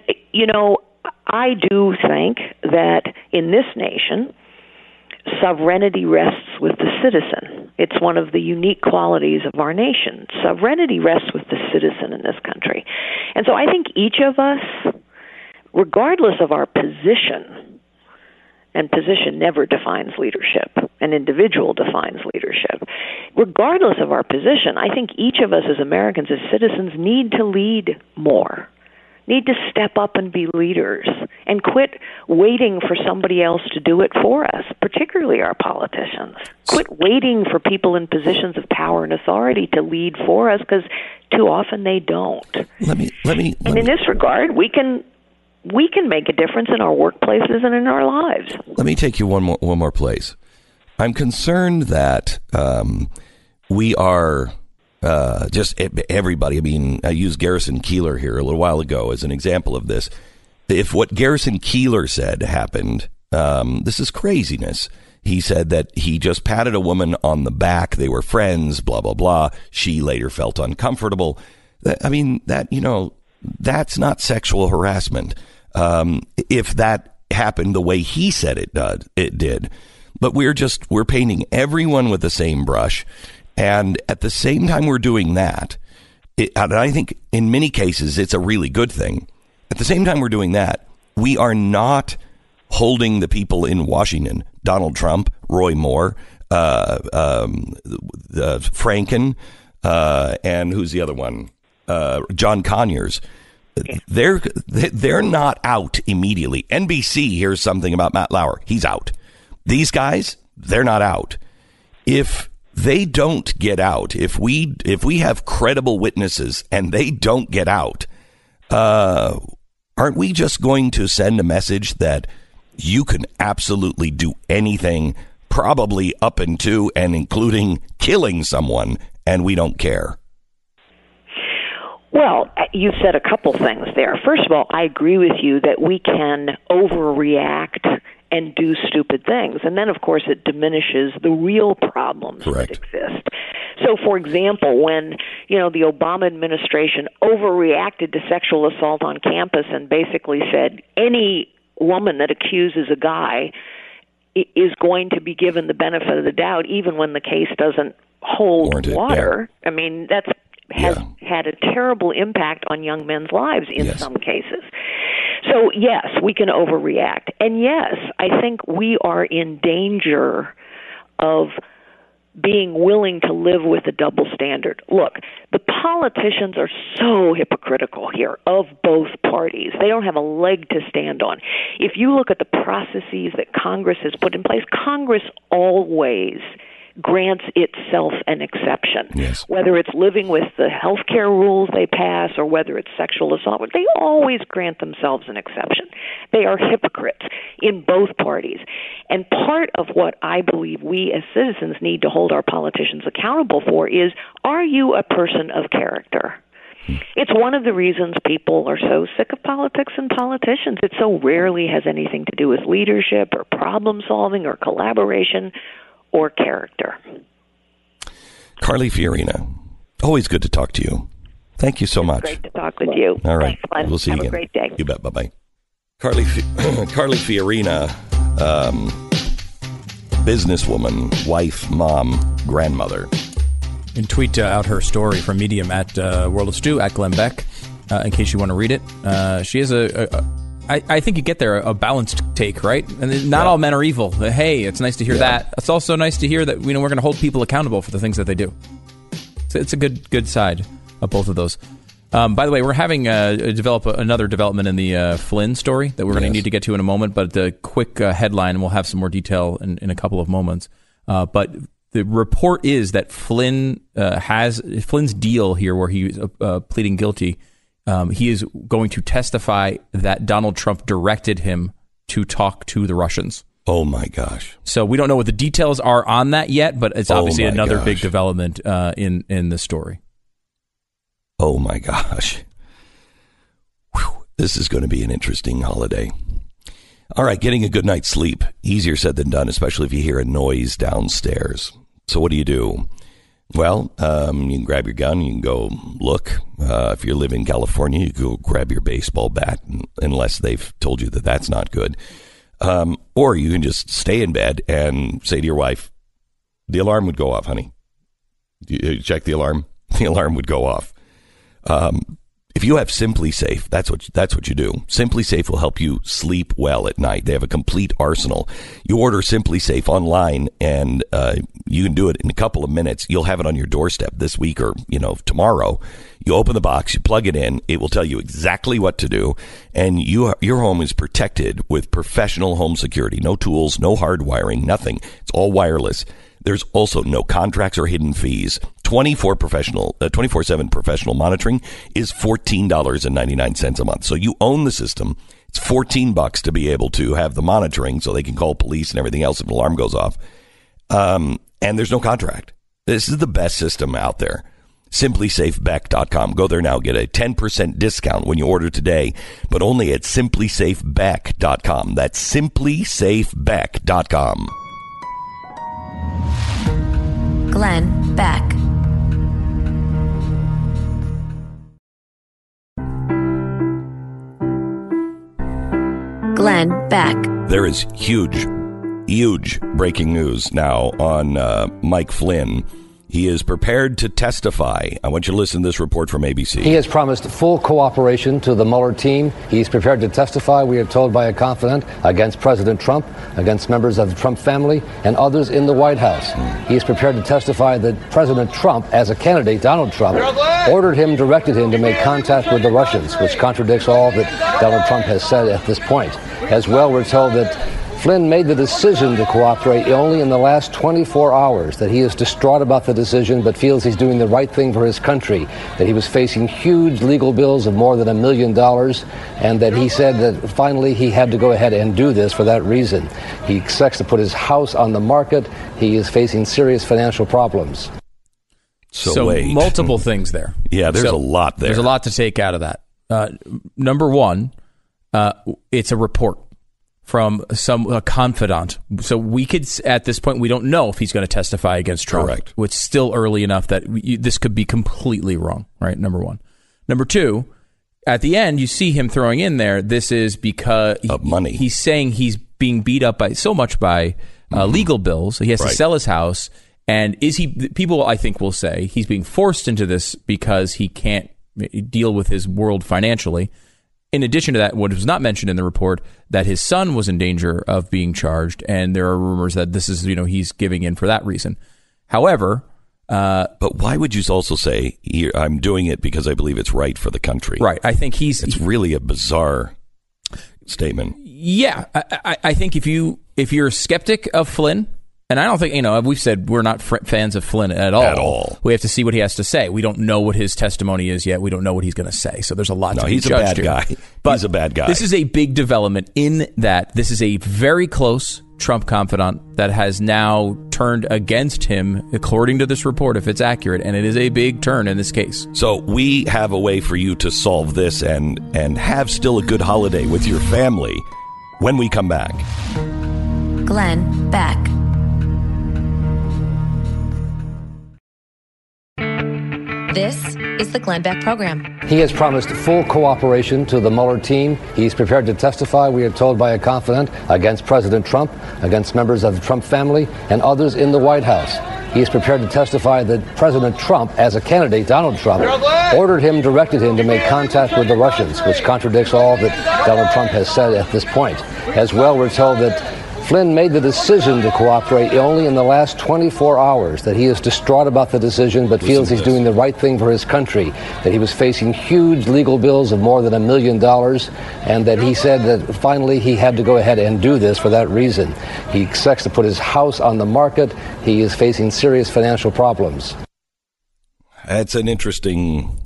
I do think that in this nation, sovereignty rests with the citizen. It's one of the unique qualities of our nation. Sovereignty rests with the citizen in this country. And so I think each of us, regardless of our position, and position never defines leadership, an individual defines leadership. Regardless of our position, I think each of us as Americans, as citizens, need to lead more, need to step up and be leaders, and quit waiting for somebody else to do it for us, particularly our politicians. Quit waiting for people in positions of power and authority to lead for us, because too often they don't. And in this regard, we can make a difference in our workplaces and in our lives. Let me take you one more place. I'm concerned that we are just everybody. I mean, I used Garrison Keillor here a little while ago as an example of this. If what Garrison Keillor said happened, this is craziness. He said that he just patted a woman on the back. They were friends, blah, blah, blah. She later felt uncomfortable. I mean, that's not sexual harassment. If that happened the way he said it did. But we're painting everyone with the same brush. And at the same time we're doing that, and I think in many cases it's a really good thing. At the same time we're doing that, we are not holding the people in Washington, Donald Trump, Roy Moore, Franken, and who's the other one? John Conyers. They're not out immediately. NBC hears something about Matt Lauer. He's out. These guys, they're not out. If they don't get out, if we have credible witnesses and they don't get out, aren't we just going to send a message that you can absolutely do anything probably up into and including killing someone, and we don't care. Well, you said a couple things there. First of all, I agree with you that we can overreact and do stupid things. And then, of course, it diminishes the real problems that exist. So, for example, when, the Obama administration overreacted to sexual assault on campus and basically said any woman that accuses a guy is going to be given the benefit of the doubt, even when the case doesn't hold water. Yeah. I mean, that's has had a terrible impact on young men's lives in some cases. So, yes, we can overreact. And, yes, I think we are in danger of being willing to live with a double standard. Look, the politicians are so hypocritical here of both parties. They don't have a leg to stand on. If you look at the processes that Congress has put in place, Congress always grants itself an exception. Yes. Whether it's living with the health care rules they pass or whether it's sexual assault, they always grant themselves an exception. They are hypocrites in both parties. And part of what I believe we as citizens need to hold our politicians accountable for is, are you a person of character? It's one of the reasons people are so sick of politics and politicians. It so rarely has anything to do with leadership or problem solving or collaboration or character. Carly Fiorina, always good to talk to you. Thank you so much. Great to talk with you. All right. Thanks, we'll see you again. Have a great day. You bet. Bye-bye. Carly Fiorina, businesswoman, wife, mom, grandmother. And tweet out her story from Medium at World of Stew, at Glenn Beck, in case you want to read it. She is I think you get there a balanced take, right? And not all men are evil. Hey, it's nice to hear that. It's also nice to hear that we're going to hold people accountable for the things that they do. So it's a good side of both of those. By the way, we're having another development in the Flynn story that we're going to need to get to in a moment. But the quick headline, and we'll have some more detail in a couple of moments. But the report is that Flynn Flynn's deal here, where he's pleading guilty. He is going to testify that Donald Trump directed him to talk to the Russians. Oh, my gosh. So we don't know what the details are on that yet, but it's obviously another big development in the story. Oh, my gosh. Whew. This is going to be an interesting holiday. All right, getting a good night's sleep. Easier said than done, especially if you hear a noise downstairs. So what do? Well, you can grab your gun, you can go look. If you live in California, you can go grab your baseball bat, unless they've told you that that's not good. Or you can just stay in bed and say to your wife, the alarm would go off, honey. You check the alarm. The alarm would go off. If you have Simply Safe, that's what you do. Simply Safe will help you sleep well at night. They have a complete arsenal. You order Simply Safe online, and you can do it in a couple of minutes. You'll have it on your doorstep this week or tomorrow. You open the box, you plug it in. It will tell you exactly what to do, and your home is protected with professional home security. No tools, no hard wiring, nothing. It's all wireless. There's also no contracts or hidden fees. 24/7 professional monitoring is $14.99 a month. So you own the system. It's $14 to be able to have the monitoring so they can call police and everything else if an alarm goes off. And there's no contract. This is the best system out there. SimpliSafeBeck.com. Go there now. Get a 10% discount when you order today, but only at SimpliSafeBeck.com. That's SimpliSafeBeck.com. Glenn Beck. Glenn Beck. There is huge breaking news now on Mike Flynn. He is prepared to testify. I want you to listen to this report from ABC. He has promised full cooperation to the Mueller team. He's prepared to testify, we are told by a confidant, against President Trump, against members of the Trump family, and others in the White House. He is prepared to testify that President Trump, as a candidate, Donald Trump, directed him to make contact with the Russians, which contradicts all that Donald Trump has said at this point. As well, we're told that Flynn made the decision to cooperate only in the last 24 hours, that he is distraught about the decision but feels he's doing the right thing for his country, that he was facing huge legal bills of more than $1 million, and that he said that finally he had to go ahead and do this for that reason. He expects to put his house on the market. He is facing serious financial problems. So multiple things there. Yeah, there's a lot there. There's a lot to take out of that. Number one, it's a report from a confidant. So we could, at this point, we don't know if he's going to testify against Trump. Correct. It's still early enough that this could be completely wrong, right? Number one. Number two, at the end, you see him throwing in there, this is because of money. He's saying he's being beat up by legal bills. He has to sell his house. And people, I think, will say he's being forced into this because he can't deal with his world financially. In addition to that, what was not mentioned in the report, that his son was in danger of being charged, and there are rumors that this is, he's giving in for that reason. However, but why would you also say I'm doing it because I believe it's right for the country? Right. I think it's really a bizarre statement. Yeah, I think if you're a skeptic of Flynn. And I don't think, we've said we're not fans of Flynn at all. At all. We have to see what he has to say. We don't know what his testimony is yet. We don't know what he's going to say. So there's a lot to be judged. He's a bad guy. But he's a bad guy. This is a big development in that this is a very close Trump confidant that has now turned against him, according to this report, if it's accurate. And it is a big turn in this case. So we have a way for you to solve this and have still a good holiday with your family when we come back. Glenn Beck. This is the Glenn Beck Program. He has promised full cooperation to the Mueller team. He's prepared to testify, we are told by a confidant, against President Trump, against members of the Trump family, and others in the White House. He is prepared to testify that President Trump, as a candidate, Donald Trump, directed him to make contact with the Russians, which contradicts all that Donald Trump has said at this point. As well, we're told that Flynn made the decision to cooperate only in the last 24 hours, that he is distraught about the decision but feels he's doing the right thing for his country, that he was facing huge legal bills of more than $1 million, and that he said that finally he had to go ahead and do this for that reason. He expects to put his house on the market. He is facing serious financial problems. That's an interesting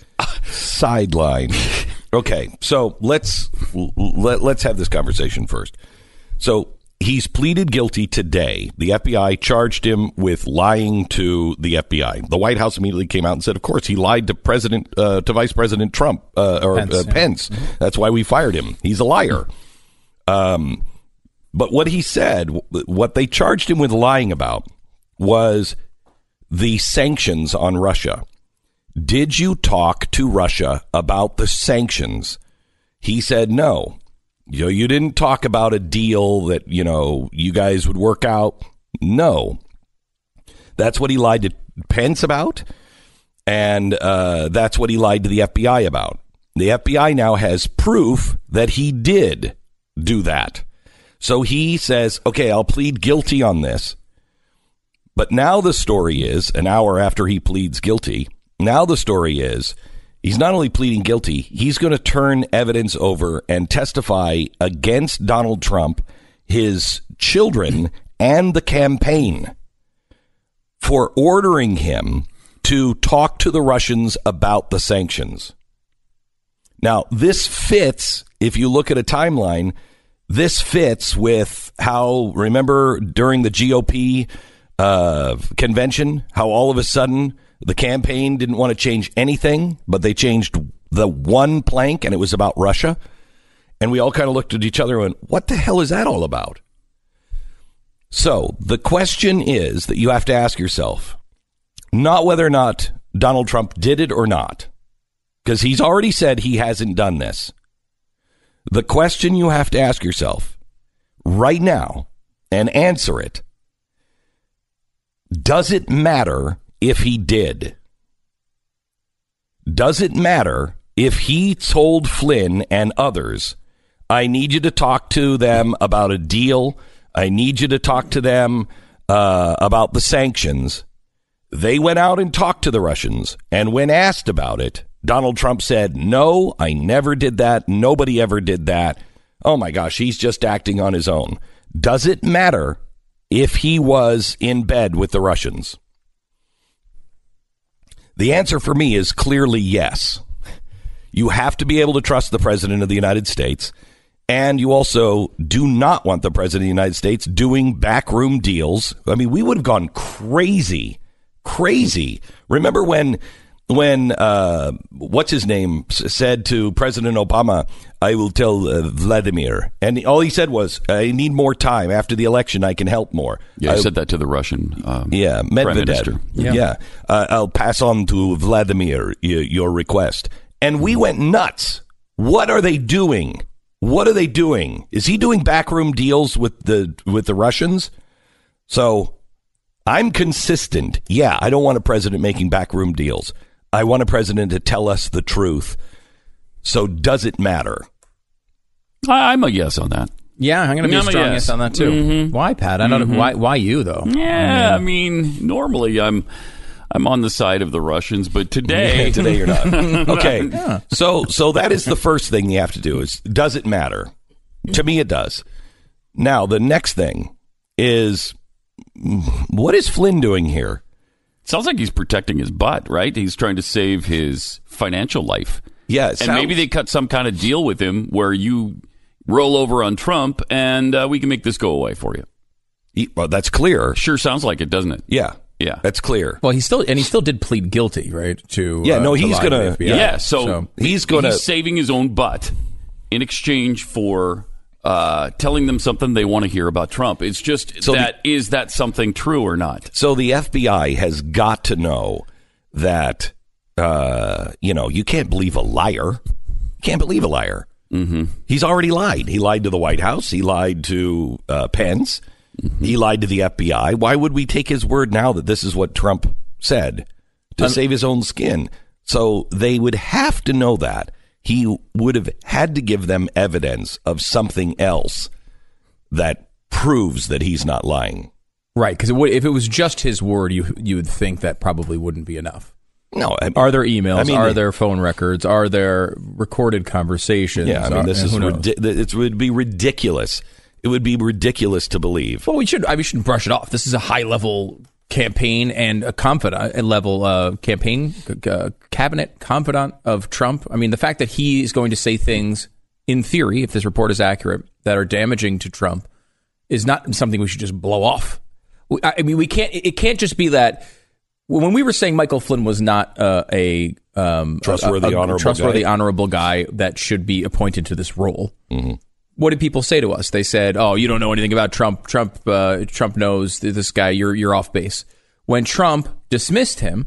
sideline. Okay, so let's have this conversation first. So he's pleaded guilty today. The FBI charged him with lying to the FBI. The White House immediately came out and said, of course, he lied to Vice President Trump Pence. That's why we fired him. He's a liar. But what he said, what they charged him with lying about was the sanctions on Russia. Did you talk to Russia about the sanctions? He said no. You didn't talk about a deal that, you guys would work out. No. That's what he lied to Pence about. And that's what he lied to the FBI about. The FBI now has proof that he did do that. So he says, okay, I'll plead guilty on this. But now the story is, an hour after he pleads guilty, now the story is, he's not only pleading guilty, he's going to turn evidence over and testify against Donald Trump, his children, and the campaign for ordering him to talk to the Russians about the sanctions. Now, this fits, if you look at a timeline, this fits with how, remember during the GOP convention, how all of a sudden the campaign didn't want to change anything, but they changed the one plank, and it was about Russia. And we all kind of looked at each other and went, what the hell is that all about? So the question is that you have to ask yourself, not whether or not Donald Trump did it or not, because he's already said he hasn't done this. The question you have to ask yourself right now and answer it, does it matter if he did? Does it matter if he told Flynn and others, I need you to talk to them about a deal, I need you to talk to them about the sanctions? They went out and talked to the Russians, and when asked about it, Donald Trump said, no, I never did that. Nobody ever did that. Oh my gosh, he's just acting on his own. Does it matter if he was in bed with the Russians? The answer for me is clearly yes. You have to be able to trust the President of the United States, and you also do not want the President of the United States doing backroom deals. I mean, we would have gone crazy. Remember when what's his name said to President Obama, I will tell Vladimir, and all he said was, I need more time. After the election, I can help more. Yeah, he said that to the Russian Medvedev. Prime Minister. Yeah. I'll pass on to Vladimir your request. And we went nuts. What are they doing? Is he doing backroom deals with the Russians? So I'm consistent. Yeah, I don't want a president making backroom deals. I want a president to tell us the truth. So does it matter? I'm a yes on that. Yeah, I'm going to be a strong yes on that too. Mm-hmm. Why, Pat? I don't know. Why you though? Yeah, I mean, normally I'm on the side of the Russians, but today you're not. Okay. Yeah. So that is the first thing you have to do is, does it matter? To me, it does. Now, the next thing is, what is Flynn doing here? Sounds like he's protecting his butt, right? He's trying to save his financial life. Yeah. And maybe they cut some kind of deal with him where you roll over on Trump and we can make this go away for you. Well, that's clear. Sure sounds like it, doesn't it? Yeah. Yeah, that's clear. Well, he still did plead guilty, right? To he's gonna. Yeah, so he's saving his own butt in exchange for telling them something they want to hear about Trump. It's just is that something true or not? So the FBI has got to know that you can't believe a liar. Mm-hmm. He's already lied. He lied to the White House. He lied to Pence. Mm-hmm. He lied to the FBI. Why would we take his word now that this is what Trump said to save his own skin? So they would have to know that. He would have had to give them evidence of something else that proves that he's not lying. Right, because if it was just his word, you would think that probably wouldn't be enough. No, are there emails? Are there phone records? Are there recorded conversations? Yeah, I mean, this is it would be ridiculous. It would be ridiculous to believe. Well, we shouldn't brush it off. This is a high-level campaign and a confidant cabinet confidant of Trump. I mean, the fact that he is going to say things, in theory, if this report is accurate, that are damaging to Trump is not something we should just blow off. I mean, we can't. It can't just be that. When we were saying Michael Flynn was not a trustworthy, honorable guy that should be appointed to this role. Mm-hmm. What did people say to us? They said, "Oh, you don't know anything about Trump. Trump knows this guy. You're off base." When Trump dismissed him,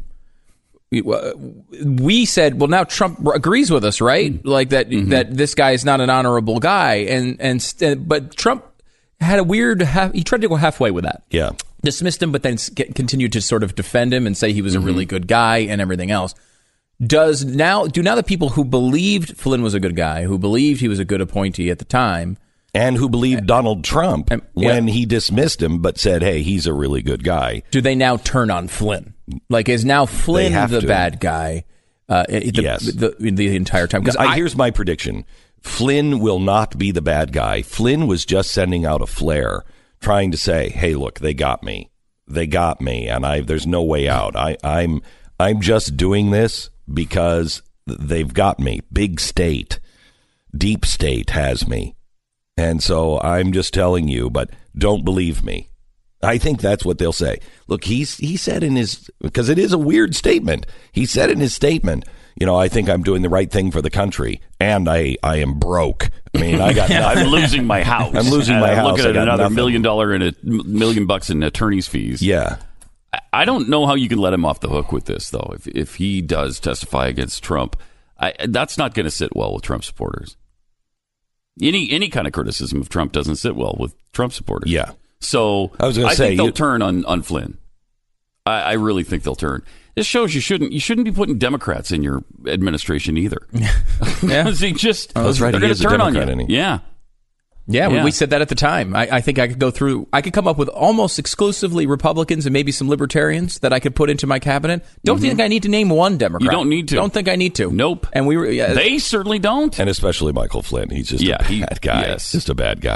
we said, "Well, now Trump agrees with us, right? Like that that this guy is not an honorable guy." But Trump had a weird. He tried to go halfway with that. Yeah, dismissed him, but then continued to sort of defend him and say he was a really good guy and everything else. Do now the people who believed Flynn was a good guy, who believed he was a good appointee at the time, and who believed Donald Trump when he dismissed him but said, hey, he's a really good guy, do they now turn on Flynn? Like, is now Flynn the bad guy yes. the entire time? Because here's my prediction. Flynn will not be the bad guy. Flynn was just sending out a flare, trying to say, hey, look, they got me, and there's no way out. I'm just doing this because they've got me. Big state, deep state has me. And so I'm just telling you, but don't believe me. I think that's what they'll say. Look, he said in his, because it is a weird statement. He said in his statement, I think I'm doing the right thing for the country, and I am broke. I mean, I'm losing my house. I'm losing my house. Looking at another $1 million and $1 million in attorney's fees. Yeah. I don't know how you can let him off the hook with this, though. If he does testify against Trump, that's not going to sit well with Trump supporters. Any kind of criticism of Trump doesn't sit well with Trump supporters. Yeah. So I think they'll turn on Flynn. I really think they'll turn. This shows you shouldn't be putting Democrats in your administration either. Yeah. That's right. They're going to turn on you. Yeah. Yeah, we said that at the time. I think I could come up with almost exclusively Republicans and maybe some libertarians that I could put into my cabinet. Don't think I need to name one Democrat. You don't need to. Don't think I need to. Nope. And they certainly don't. And especially Michael Flynn. He's just a bad guy. Yes. Just a bad guy.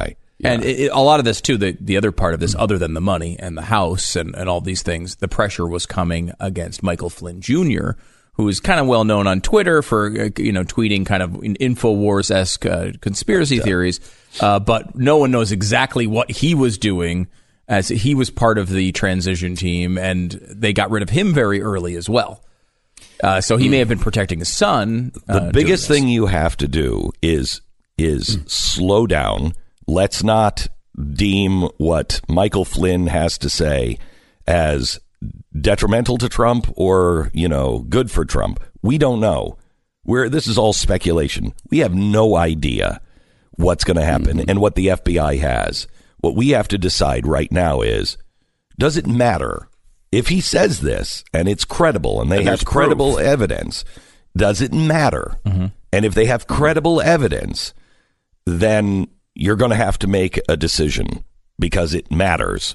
And a lot of this, too, the other part of this, other than the money and the house and all these things, the pressure was coming against Michael Flynn Jr., who is kind of well known on Twitter for, tweeting kind of InfoWars-esque conspiracy theories. But no one knows exactly what he was doing, as he was part of the transition team, and they got rid of him very early as well. So he may have been protecting his son. The biggest thing you have to do is slow down. Let's not deem what Michael Flynn has to say as detrimental to Trump or, good for Trump. We don't know. This is all speculation. We have no idea what's going to happen and what the FBI has. What we have to decide right now is, does it matter if he says this and it's credible and they have credible evidence? Does it matter? And if they have credible evidence, then you're going to have to make a decision because it matters.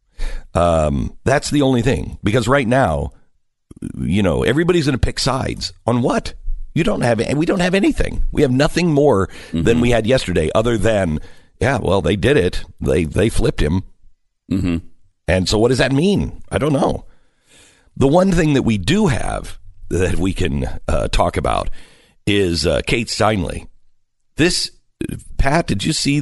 That's the only thing. Because right now, everybody's going to pick sides on what? We don't have anything. We have nothing more than we had yesterday, other than, they did it. They flipped him. And so what does that mean? I don't know. The one thing that we do have that we can talk about is Kate Steinle. Pat, did you see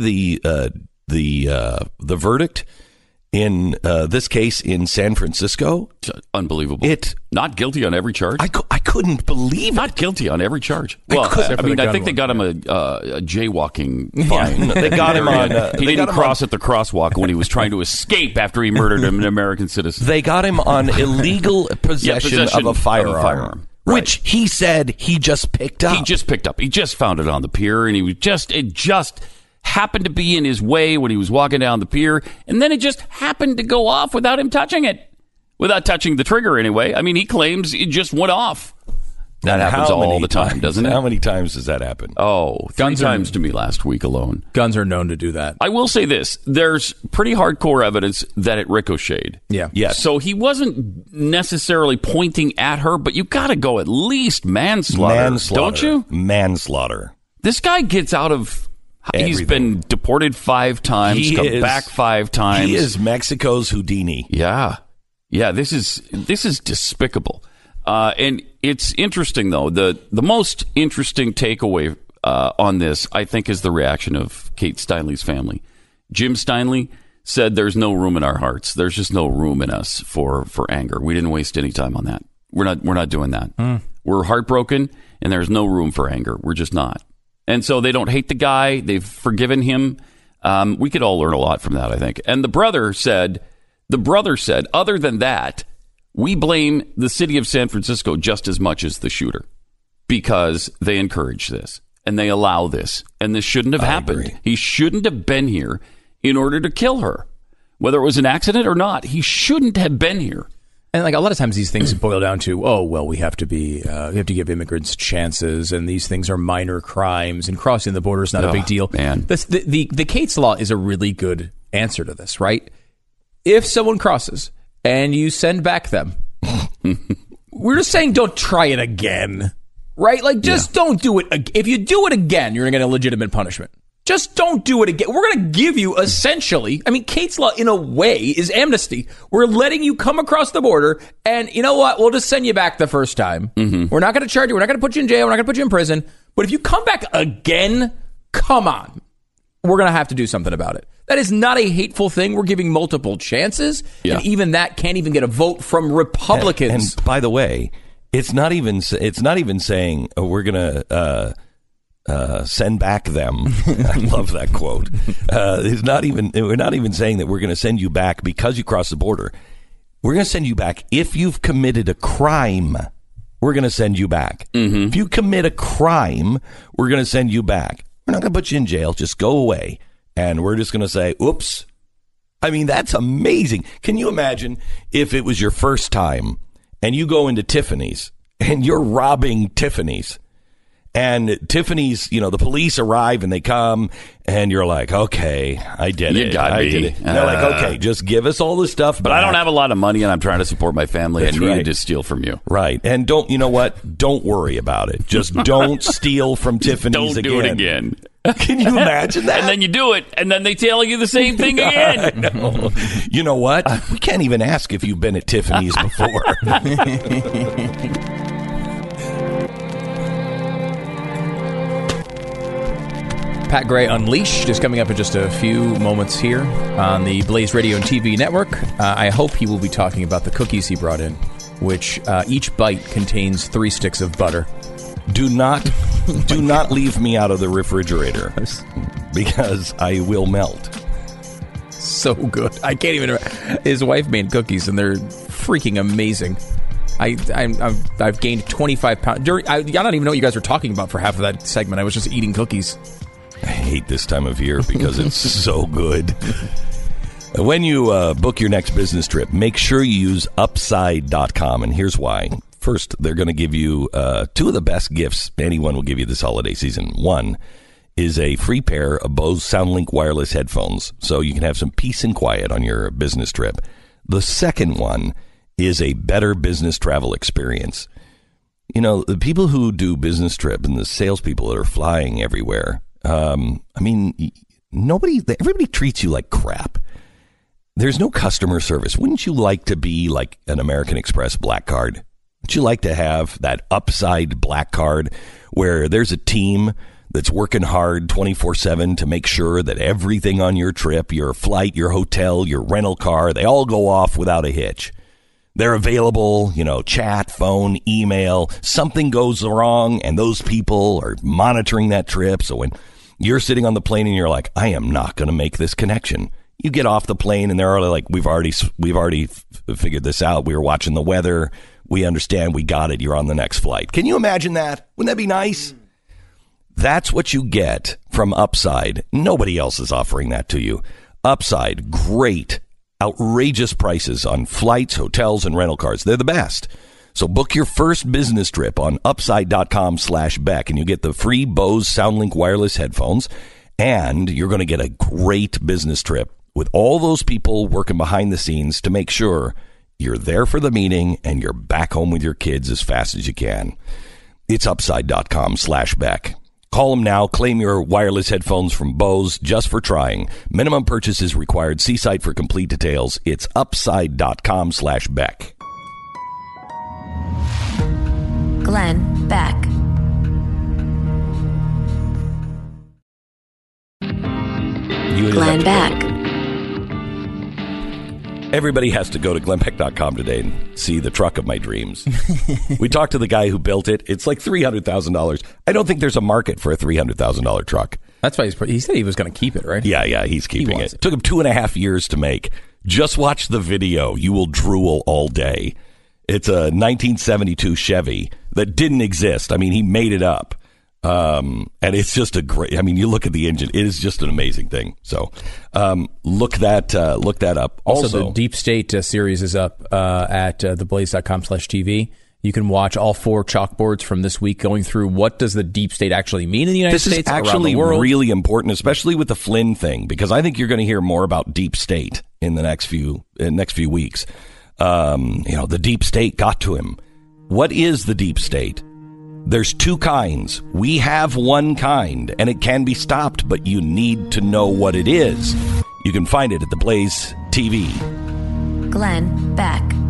the verdict in this case in San Francisco? Unbelievable. Not guilty on every charge. I couldn't believe Not guilty on every charge. Well, I think they got him a jaywalking fine. They got him on. He didn't cross at the crosswalk when he was trying to escape after he murdered an American citizen. They got him on illegal possession of a firearm. Right. Which he said he just picked up. He just found it on the pier, and it just happened to be in his way when he was walking down the pier, and then it just happened to go off without him touching it. Without touching the trigger, anyway. I mean, he claims it just went off. That happens all the time, doesn't it? How many times does that happen? Oh, 3 times to me last week alone. Guns are known to do that. I will say this. There's pretty hardcore evidence that it ricocheted. Yeah. Yes. So he wasn't necessarily pointing at her, but you got to go at least manslaughter, don't you? Manslaughter. This guy gets out of... Everything. He's been deported 5 times, come back 5 times. He is Mexico's Houdini. Yeah. Yeah, this is despicable. And it's interesting, though. The most interesting takeaway on this, I think, is the reaction of Kate Steinle's family. Jim Steinle said there's no room in our hearts. There's just no room in us for anger. We didn't waste any time on that. We're not doing that. We're heartbroken, and there's no room for anger. We're just not. And so they don't hate the guy. They've forgiven him. We could all learn a lot from that, I think. And the brother said, other than that, we blame the city of San Francisco just as much as the shooter because they encourage this and they allow this. And this shouldn't have happened. Agree. He shouldn't have been here in order to kill her. Whether it was an accident or not, he shouldn't have been here. And like a lot of times these things boil down to, we have to give immigrants chances, and these things are minor crimes, and crossing the border is not a big deal. Man. The Cates Law is a really good answer to this, right? If someone crosses and you send back them, we're just saying don't try it again, right? Like just don't do it. If you do it again, you're going to get a legitimate punishment. Just don't do it again. We're going to give you essentially, Cates Law in a way is amnesty. We're letting you come across the border and you know what? We'll just send you back the first time. We're not going to charge you. We're not going to put you in jail. We're not going to put you in prison. But if you come back again, come on. We're going to have to do something about it. That is not a hateful thing. We're giving multiple chances. Yeah. And even that can't even get a vote from Republicans. And by the way, it's not even saying we're going to send back them. I love that quote. We're not even saying that we're going to send you back because you crossed the border. We're going to send you back if you've committed a crime. We're going to send you back. If you commit a crime, we're going to send you back. We're not going to put you in jail. Just go away. And we're just going to say, oops. That's amazing. Can you imagine if it was your first time and you go into Tiffany's and you're robbing Tiffany's? And Tiffany's, the police arrive and they come and you're like, okay, I did it. I did it. And they're like, okay, just give us all the stuff. But I don't have a lot of money and I'm trying to support my family. That's I needed right. to steal from you. Right. And you know what? Don't worry about it. Just don't steal from Tiffany's Don't again. do it again. Can you imagine that? And then you do it, and then they tell you the same thing again. I know. You know what? We can't even ask if you've been at Tiffany's before. Pat Gray Unleashed is coming up in just a few moments here on the Blaze Radio and TV network. I hope he will be talking about the cookies he brought in, which each bite contains 3 sticks of butter. Do not leave me out of the refrigerator because I will melt. So good. I can't even. His wife made cookies, and they're freaking amazing. I've gained 25 pounds. I don't even know what you guys were talking about for half of that segment. I was just eating cookies. I hate this time of year because it's so good. When you book your next business trip, make sure you use Upside.com, and here's why. First, they're going to give you 2 of the best gifts anyone will give you this holiday season. One is a free pair of Bose SoundLink wireless headphones, so you can have some peace and quiet on your business trip. The second one is a better business travel experience. You know, the people who do business trip and the salespeople that are flying everywhere, everybody treats you like crap. There's no customer service. Wouldn't you like to be like an American Express Black Card? Would you like to have that Upside Black Card where there's a team that's working hard 24/7 to make sure that everything on your trip, your flight, your hotel, your rental car, they all go off without a hitch? They're available, chat, phone, email. Something goes wrong, and those people are monitoring that trip. So when you're sitting on the plane and you're like, I am not going to make this connection. You get off the plane and they're already like, we've already figured this out. We were watching the weather. We understand. We got it. You're on the next flight. Can you imagine that? Wouldn't that be nice? That's what you get from Upside. Nobody else is offering that to you. Upside, great, outrageous prices on flights, hotels, and rental cars. They're the best. So book your first business trip on Upside.com/Beck, and you get the free Bose SoundLink wireless headphones, and you're going to get a great business trip with all those people working behind the scenes to make sure you're there for the meeting and you're back home with your kids as fast as you can. It's Upside.com/Beck. Call them now. Claim your wireless headphones from Bose just for trying. Minimum purchase is required. See site for complete details. It's Upside.com/Beck. Glenn Beck. Glenn Beck. Everybody has to go to glennbeck.com today and see the truck of my dreams. We talked to the guy who built it. It's like $300,000. I don't think there's a market for a $300,000 truck. That's why he said he was going to keep it, right? Yeah, he's keeping it. Took him 2.5 years to make. Just watch the video. You will drool all day. It's a 1972 Chevy that didn't exist. I mean, he made it up. And it's just a great, you look at the engine, it is just an amazing thing. So, look that up. Also the Deep State series is up, at theblaze.com/TV. You can watch all 4 chalkboards from this week going through what does the Deep State actually mean in the United States, around the world. This is actually really important, especially with the Flynn thing, because I think you're going to hear more about Deep State in the next few weeks. The Deep State got to him. What is the Deep State? There's 2 kinds. We have one kind, and it can be stopped, but you need to know what it is. You can find it at the Blaze TV. Glenn Beck.